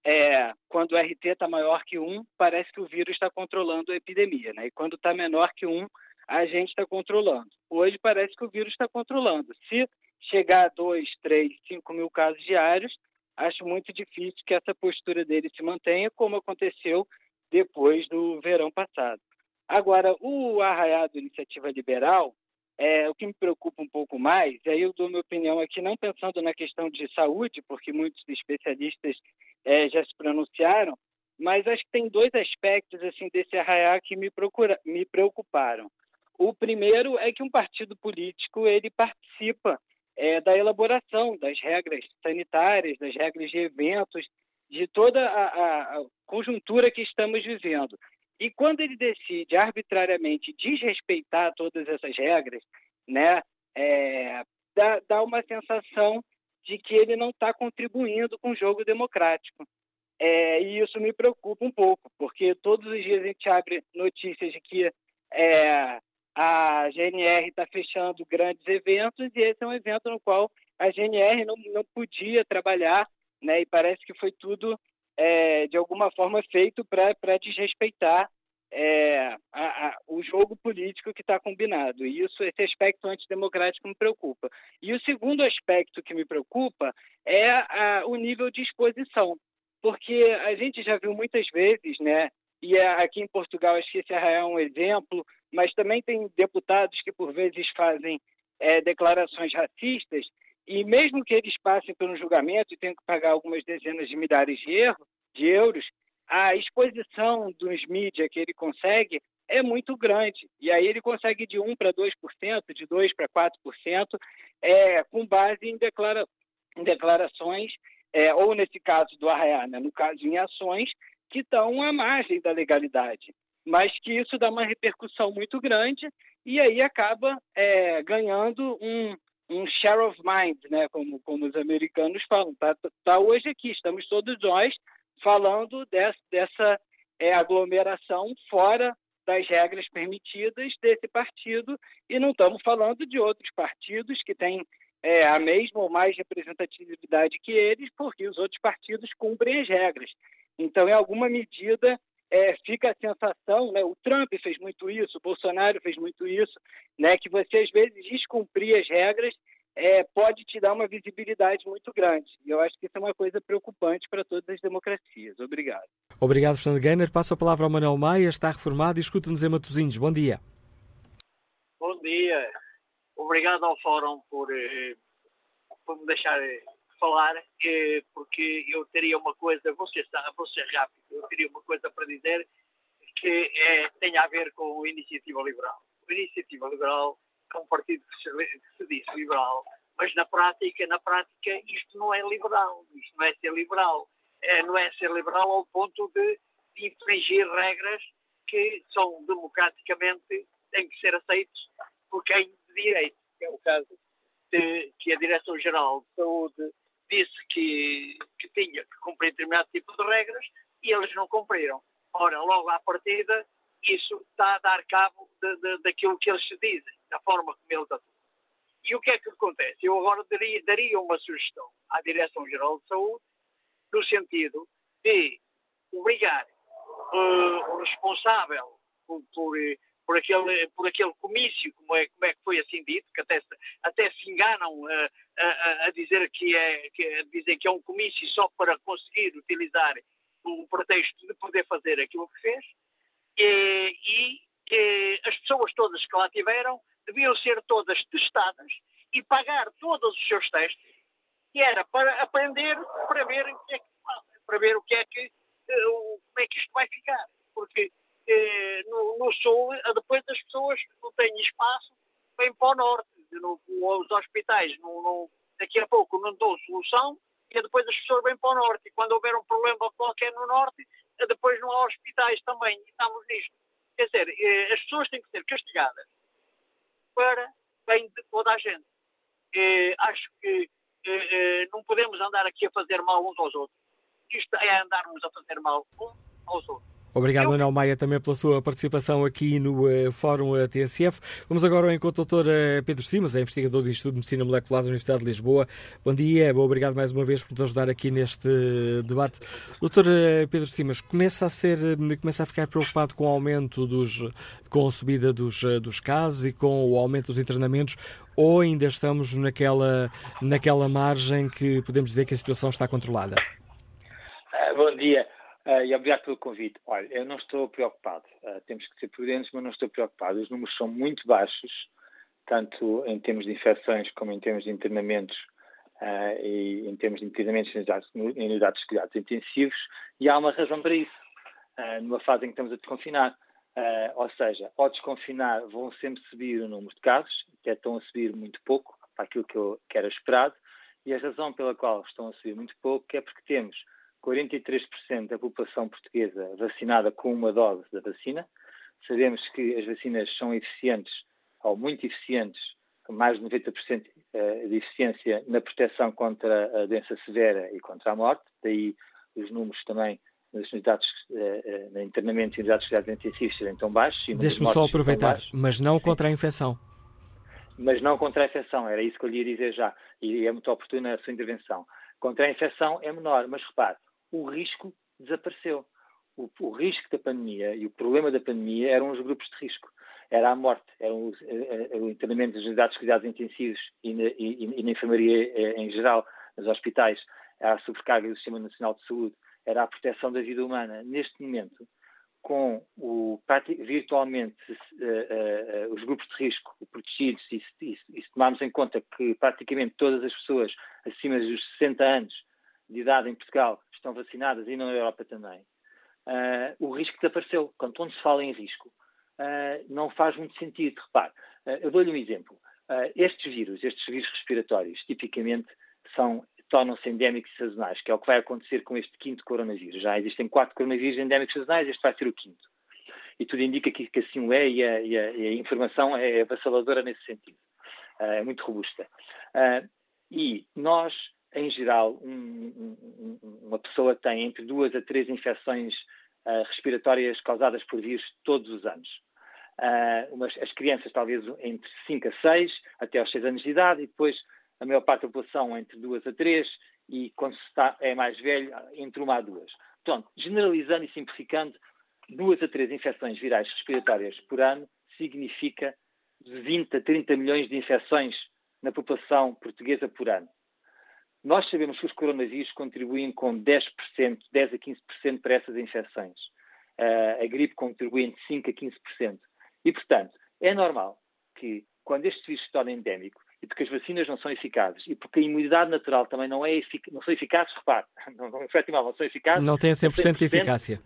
é, quando o R T está maior que um, parece que o vírus está controlando a epidemia, né? E quando está menor que um, a gente está controlando. Hoje parece que o vírus está controlando. Se chegar a dois, três, cinco mil casos diários, acho muito difícil que essa postura dele se mantenha, como aconteceu depois do verão passado. Agora, o arraiado Iniciativa Liberal, é, o que me preocupa um pouco mais, e aí eu dou minha opinião aqui, não pensando na questão de saúde, porque muitos especialistas é, já se pronunciaram, mas acho que tem dois aspectos assim, desse arraiá que me, procura, me preocuparam. O primeiro é que um partido político ele participa É, da elaboração das regras sanitárias, das regras de eventos, de toda a, a, a conjuntura que estamos vivendo. E quando ele decide arbitrariamente desrespeitar todas essas regras, né, é, dá, dá uma sensação de que ele não está contribuindo com o jogo democrático. É, e isso me preocupa um pouco, porque todos os dias a gente abre notícias de que é, a G N R está fechando grandes eventos e esse é um evento no qual a G N R não, não podia trabalhar, né? E parece que foi tudo, é, de alguma forma, feito para desrespeitar é, a, a, o jogo político que está combinado. E isso, esse aspecto antidemocrático me preocupa. E o segundo aspecto que me preocupa é a, o nível de exposição, porque a gente já viu muitas vezes, né? E aqui em Portugal acho que esse é um exemplo, mas também tem deputados que por vezes fazem é, declarações racistas e mesmo que eles passem pelo julgamento e tenham que pagar algumas dezenas de milhares de, erro, de euros, a exposição dos mídias que ele consegue é muito grande. E aí ele consegue de um para dois por cento, de dois para quatro por cento, é, com base em, declara, em declarações, é, ou nesse caso do Arraiá, né, no caso em ações, que estão à margem da legalidade, mas que isso dá uma repercussão muito grande e aí acaba é, ganhando um, um share of mind, né, como, como os americanos falam. Tá, tá hoje aqui, estamos todos nós falando dessa, dessa é, aglomeração fora das regras permitidas desse partido e não estamos falando de outros partidos que têm é, a mesma ou mais representatividade que eles, porque os outros partidos cumprem as regras. Então, em alguma medida, é, fica a sensação, né, o Trump fez muito isso, o Bolsonaro fez muito isso, né, que você, às vezes, descumprir as regras é, pode te dar uma visibilidade muito grande. E eu acho que isso é uma coisa preocupante para todas as democracias. Obrigado. Obrigado, Fernando Gainer. Passo a palavra ao Manuel Maia, está reformado e escuta-nos em Matosinhos. Bom dia. Bom dia. Obrigado ao Fórum por, por me deixar falar, porque eu teria uma coisa, vou ser, vou ser rápido, eu teria uma coisa para dizer que é, tem a ver com a Iniciativa Liberal. A Iniciativa Liberal é um partido que se, que se diz liberal, mas na prática, na prática isto não é liberal, isto não é ser liberal, é, não é ser liberal ao ponto de, de infringir regras que são democraticamente, têm que ser aceitas por quem de direito, que é o caso de, que a Direção-Geral de Saúde disse que, que tinha que cumprir determinado tipo de regras e eles não cumpriram. Ora, logo à partida, isso está a dar cabo de, de, daquilo que eles se dizem, da forma como eles atuam. E o que é que acontece? Eu agora daria, daria uma sugestão à Direção-Geral de Saúde no sentido de obrigar uh, o responsável por, por, por, aquele, por aquele comício, como é, como é que foi assim dito, que até, até se enganam uh, a, a, dizer que é, que, a dizer que é um comício só para conseguir utilizar o pretexto de poder fazer aquilo que fez, e, e, e as pessoas todas que lá tiveram deviam ser todas testadas e pagar todos os seus testes, que era para aprender, para ver o que é que para ver o que é que, como é que isto vai ficar, porque eh, no, no Sul, depois as pessoas não têm bem para o norte. No, os hospitais, no, no, daqui a pouco, não dão solução, e depois as pessoas vêm para o norte. E quando houver um problema qualquer no norte, depois não há hospitais também. E estamos nisto. Quer dizer, as pessoas têm que ser castigadas para bem de toda a gente. Acho que não podemos andar aqui a fazer mal uns aos outros. Isto é andarmos a fazer mal uns aos outros. Obrigado, Manuel Maia, também pela sua participação aqui no uh, Fórum uh, T S F. Vamos agora ao encontro do doutor uh, Pedro Simas, é investigador do Instituto de Medicina Molecular da Universidade de Lisboa. Bom dia, obrigado mais uma vez por nos ajudar aqui neste uh, debate. doutor uh, Pedro Simas, começa a ser, uh, começa a ficar preocupado com o aumento dos, com a subida dos, uh, dos casos e com o aumento dos internamentos, ou ainda estamos naquela, naquela margem que podemos dizer que a situação está controlada? Uh, bom dia. Uh, e obrigado pelo convite. Olha, eu não estou preocupado. Uh, temos que ser prudentes, mas não estou preocupado. Os números são muito baixos, tanto em termos de infecções como em termos de internamentos uh, e em termos de internamentos em unidades, em unidades de cuidados intensivos, e há uma razão para isso. Uh, numa fase em que estamos a desconfinar. Uh, ou seja, ao desconfinar vão sempre subir o número de casos, que estão a subir muito pouco, para aquilo que, eu, que era esperado, e a razão pela qual estão a subir muito pouco é porque temos quarenta e três por cento da população portuguesa vacinada com uma dose da vacina. Sabemos que as vacinas são eficientes, ou muito eficientes, com mais de noventa por cento de eficiência na proteção contra a doença severa e contra a morte. Daí os números também nas unidades de internamento e unidades de cuidados intensivos serem tão baixos. Deixe-me só aproveitar, mas não contra a infecção. Mas não contra a infecção, era isso que eu lhe ia dizer já, e é muito oportuna a sua intervenção. Contra a infecção é menor, mas repare, o risco desapareceu. O, o risco da pandemia e o problema da pandemia eram os grupos de risco. Era a morte, era o, o internamento das unidades de cuidados intensivos e na, e, e na enfermaria em geral, nos hospitais, era a sobrecarga do Sistema Nacional de Saúde, era a proteção da vida humana. Neste momento, com o, virtualmente uh, uh, os grupos de risco protegidos, e se, e se tomarmos em conta que praticamente todas as pessoas acima dos sessenta anos de idade em Portugal estão vacinadas e na Europa também, uh, o risco desapareceu. Quando se fala em risco, uh, não faz muito sentido. Repare, uh, eu dou-lhe um exemplo. Uh, estes vírus, estes vírus respiratórios, tipicamente são, tornam-se endémicos e sazonais, que é o que vai acontecer com este quinto coronavírus. Já existem quatro coronavírus endémicos sazonais, este vai ser o quinto. E tudo indica que, que assim o é, e a, e, a, e a informação é avassaladora nesse sentido. Uh, é muito robusta. Uh, e nós, em geral, um, um, uma pessoa tem entre duas a três infecções uh, respiratórias causadas por vírus todos os anos. Uh, umas, as crianças talvez entre cinco a seis, até aos seis anos de idade, e depois a maior parte da população entre duas a três, e quando se está, é mais velho, entre uma a duas. Portanto, generalizando e simplificando, duas a três infecções virais respiratórias por ano significa de vinte a trinta milhões de infecções na população portuguesa por ano. Nós sabemos que os coronavírus contribuem com dez por cento, dez a quinze por cento para essas infecções. Uh, a gripe contribui entre cinco a quinze por cento. E, portanto, é normal que, quando este vírus se torna endémico, e porque as vacinas não são eficazes, e porque a imunidade natural também não é efic- não são eficazes, repare, não, não, efetivamente, não são eficazes. Não tem cem por cento de eficácia.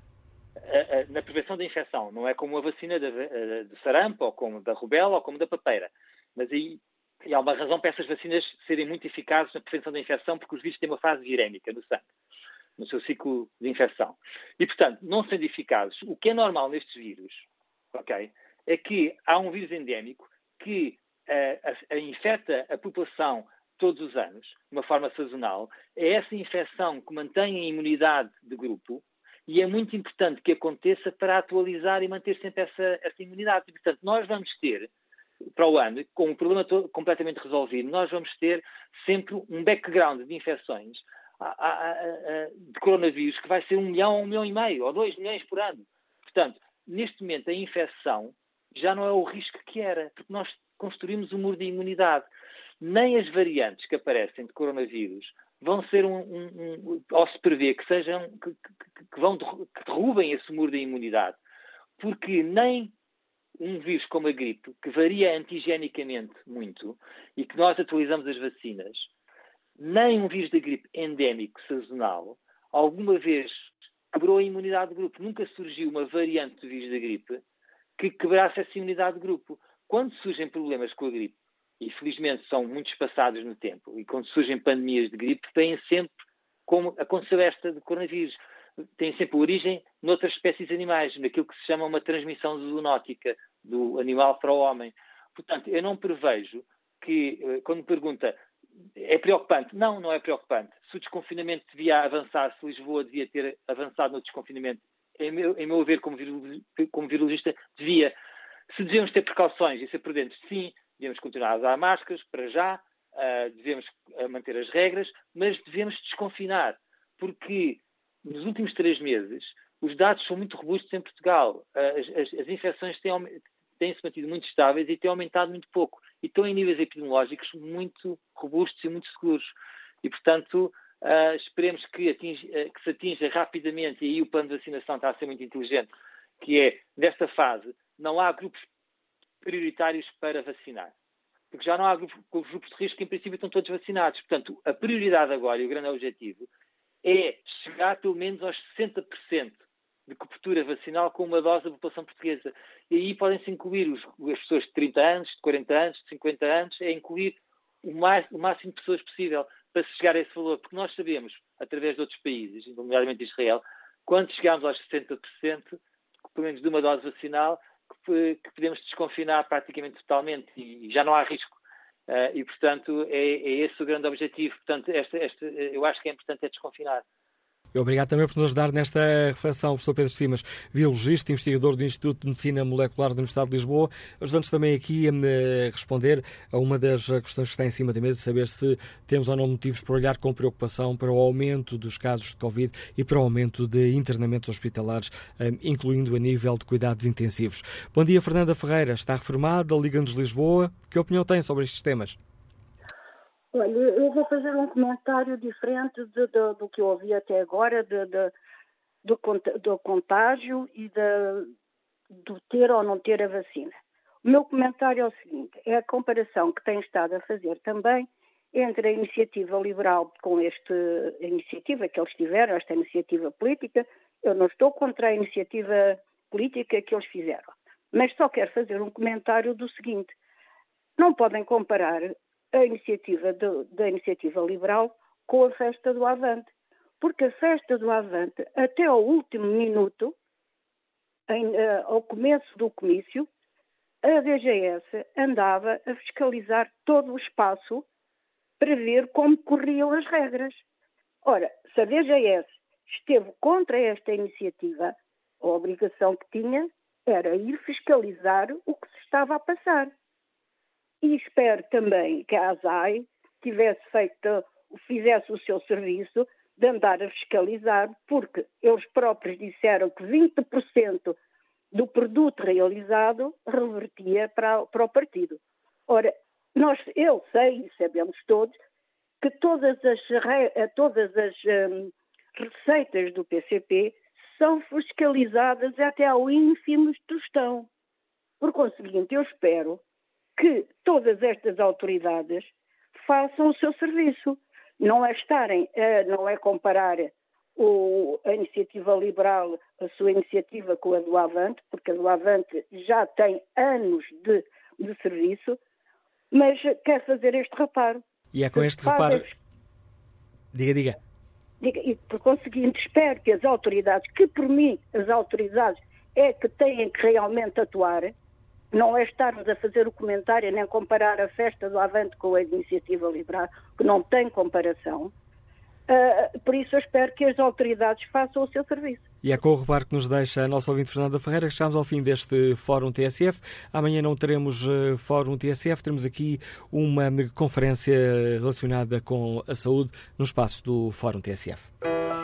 Na prevenção da infecção. Não é como a vacina do sarampo, ou como da rubéola, ou como da papeira. Mas aí e há uma razão para essas vacinas serem muito eficazes na prevenção da infecção, porque os vírus têm uma fase virémica no sangue, no seu ciclo de infecção. E, portanto, não sendo eficazes, o que é normal nestes vírus, okay, é que há um vírus endémico que uh, a, a infecta a população todos os anos, de uma forma sazonal. É essa infecção que mantém a imunidade de grupo, e é muito importante que aconteça para atualizar e manter sempre essa, essa imunidade. E, portanto, nós vamos ter, para o ano, com o problema todo completamente resolvido, nós vamos ter sempre um background de infecções a, a, a, de coronavírus que vai ser um milhão, um milhão e meio, ou dois milhões por ano. Portanto, neste momento, a infecção já não é o risco que era, porque nós construímos um muro de imunidade. Nem as variantes que aparecem de coronavírus vão ser um, um, um ou se prevê que sejam, que, que, que vão que derrubem esse muro de imunidade, porque nem um vírus como a gripe, que varia antigenicamente muito, e que nós atualizamos as vacinas, nem um vírus da gripe endémico, sazonal, alguma vez quebrou a imunidade de grupo. Nunca surgiu uma variante do vírus da gripe que quebrasse essa imunidade de grupo. quando surgem problemas com a gripe, e felizmente são muito espaçados no tempo, e quando surgem pandemias de gripe, têm sempre, como aconteceu esta de coronavírus, têm sempre origem noutras espécies animais, naquilo que se chama uma transmissão zoonótica, do animal para o homem. Portanto, eu não prevejo que, quando me pergunta, é preocupante? Não, não é preocupante. Se o desconfinamento devia avançar, se Lisboa devia ter avançado no desconfinamento, em meu, em meu ver, como, como virologista, devia. Se devemos ter precauções e ser prudentes, sim, devemos continuar a usar máscaras, para já, uh, devemos manter as regras, mas devemos desconfinar, porque nos últimos três meses os dados são muito robustos em Portugal. As, as, as infecções têm, têm-se mantido muito estáveis e têm aumentado muito pouco. E estão em níveis epidemiológicos muito robustos e muito seguros. E, portanto, uh, esperemos que, atinge, uh, que se atinja rapidamente, e aí o plano de vacinação está a ser muito inteligente, que é, nesta fase, não há grupos prioritários para vacinar. Porque já não há grupos, grupos de risco que, em princípio, estão todos vacinados. Portanto, a prioridade agora, e o grande objetivo, é chegar pelo menos aos sessenta por cento de cobertura vacinal com uma dose da população portuguesa. E aí podem-se incluir os, as pessoas de trinta anos, de quarenta anos, de cinquenta anos, é incluir o, mais, o máximo de pessoas possível para se chegar a esse valor. Porque nós sabemos, através de outros países, nomeadamente Israel, quando chegarmos aos sessenta por cento, pelo menos de uma dose vacinal, que, que podemos desconfinar praticamente totalmente e, e já não há risco. Uh, e, portanto, é, é esse o grande objetivo. Portanto, esta, esta, eu acho que é importante é desconfinar. Obrigado também por nos ajudar nesta reflexão, professor Pedro Simas, biologista, investigador do Instituto de Medicina Molecular da Universidade de Lisboa, ajudando-nos também aqui a responder a uma das questões que está em cima da mesa, saber se temos ou não motivos para olhar com preocupação para o aumento dos casos de Covid e para o aumento de internamentos hospitalares, incluindo a nível de cuidados intensivos. Bom dia, Fernanda Ferreira, está reformada, Liga-nos Lisboa. Que opinião tem sobre estes temas? Olha, eu vou fazer um comentário diferente de, de, do que eu ouvi até agora, de, de, do, do contágio e de, do ter ou não ter a vacina. O meu comentário é o seguinte, é a comparação que tem estado a fazer também entre a iniciativa liberal com esta iniciativa que eles tiveram, esta iniciativa política. Eu não estou contra a iniciativa política que eles fizeram, mas só quero fazer um comentário do seguinte, não podem comparar a iniciativa do, da iniciativa liberal com a festa do Avante. Porque a festa do Avante, até ao último minuto, em, uh, ao começo do comício, a D G S andava a fiscalizar todo o espaço para ver como corriam as regras. Ora, se a D G S esteve contra esta iniciativa, a obrigação que tinha era ir fiscalizar o que se estava a passar. E espero também que a ASAI tivesse feito, fizesse o seu serviço de andar a fiscalizar, porque eles próprios disseram que vinte por cento do produto realizado revertia para, para o partido. Ora, nós, eu sei, e sabemos todos, que todas as, todas as hum, receitas do P C P são fiscalizadas até ao ínfimo tostão. Por conseguinte, eu espero que todas estas autoridades façam o seu serviço. Não é estarem, não é comparar o, a iniciativa liberal, a sua iniciativa com a do Avante, porque a do Avante já tem anos de, de serviço, mas quer fazer este reparo. E é com este reparo... Fazem... Diga, diga. diga. E por conseguinte, espero que as autoridades, que por mim as autoridades é que têm que realmente atuar, não é estarmos a fazer o comentário nem comparar a festa do Avante com a iniciativa liberal, que não tem comparação. Uh, por isso eu espero que as autoridades façam o seu serviço. E é com o reparo que nos deixa a nossa ouvinte Fernanda Ferreira que estamos ao fim deste Fórum T S F. Amanhã não teremos uh, Fórum T S F, teremos aqui uma conferência relacionada com a saúde no espaço do Fórum T S F.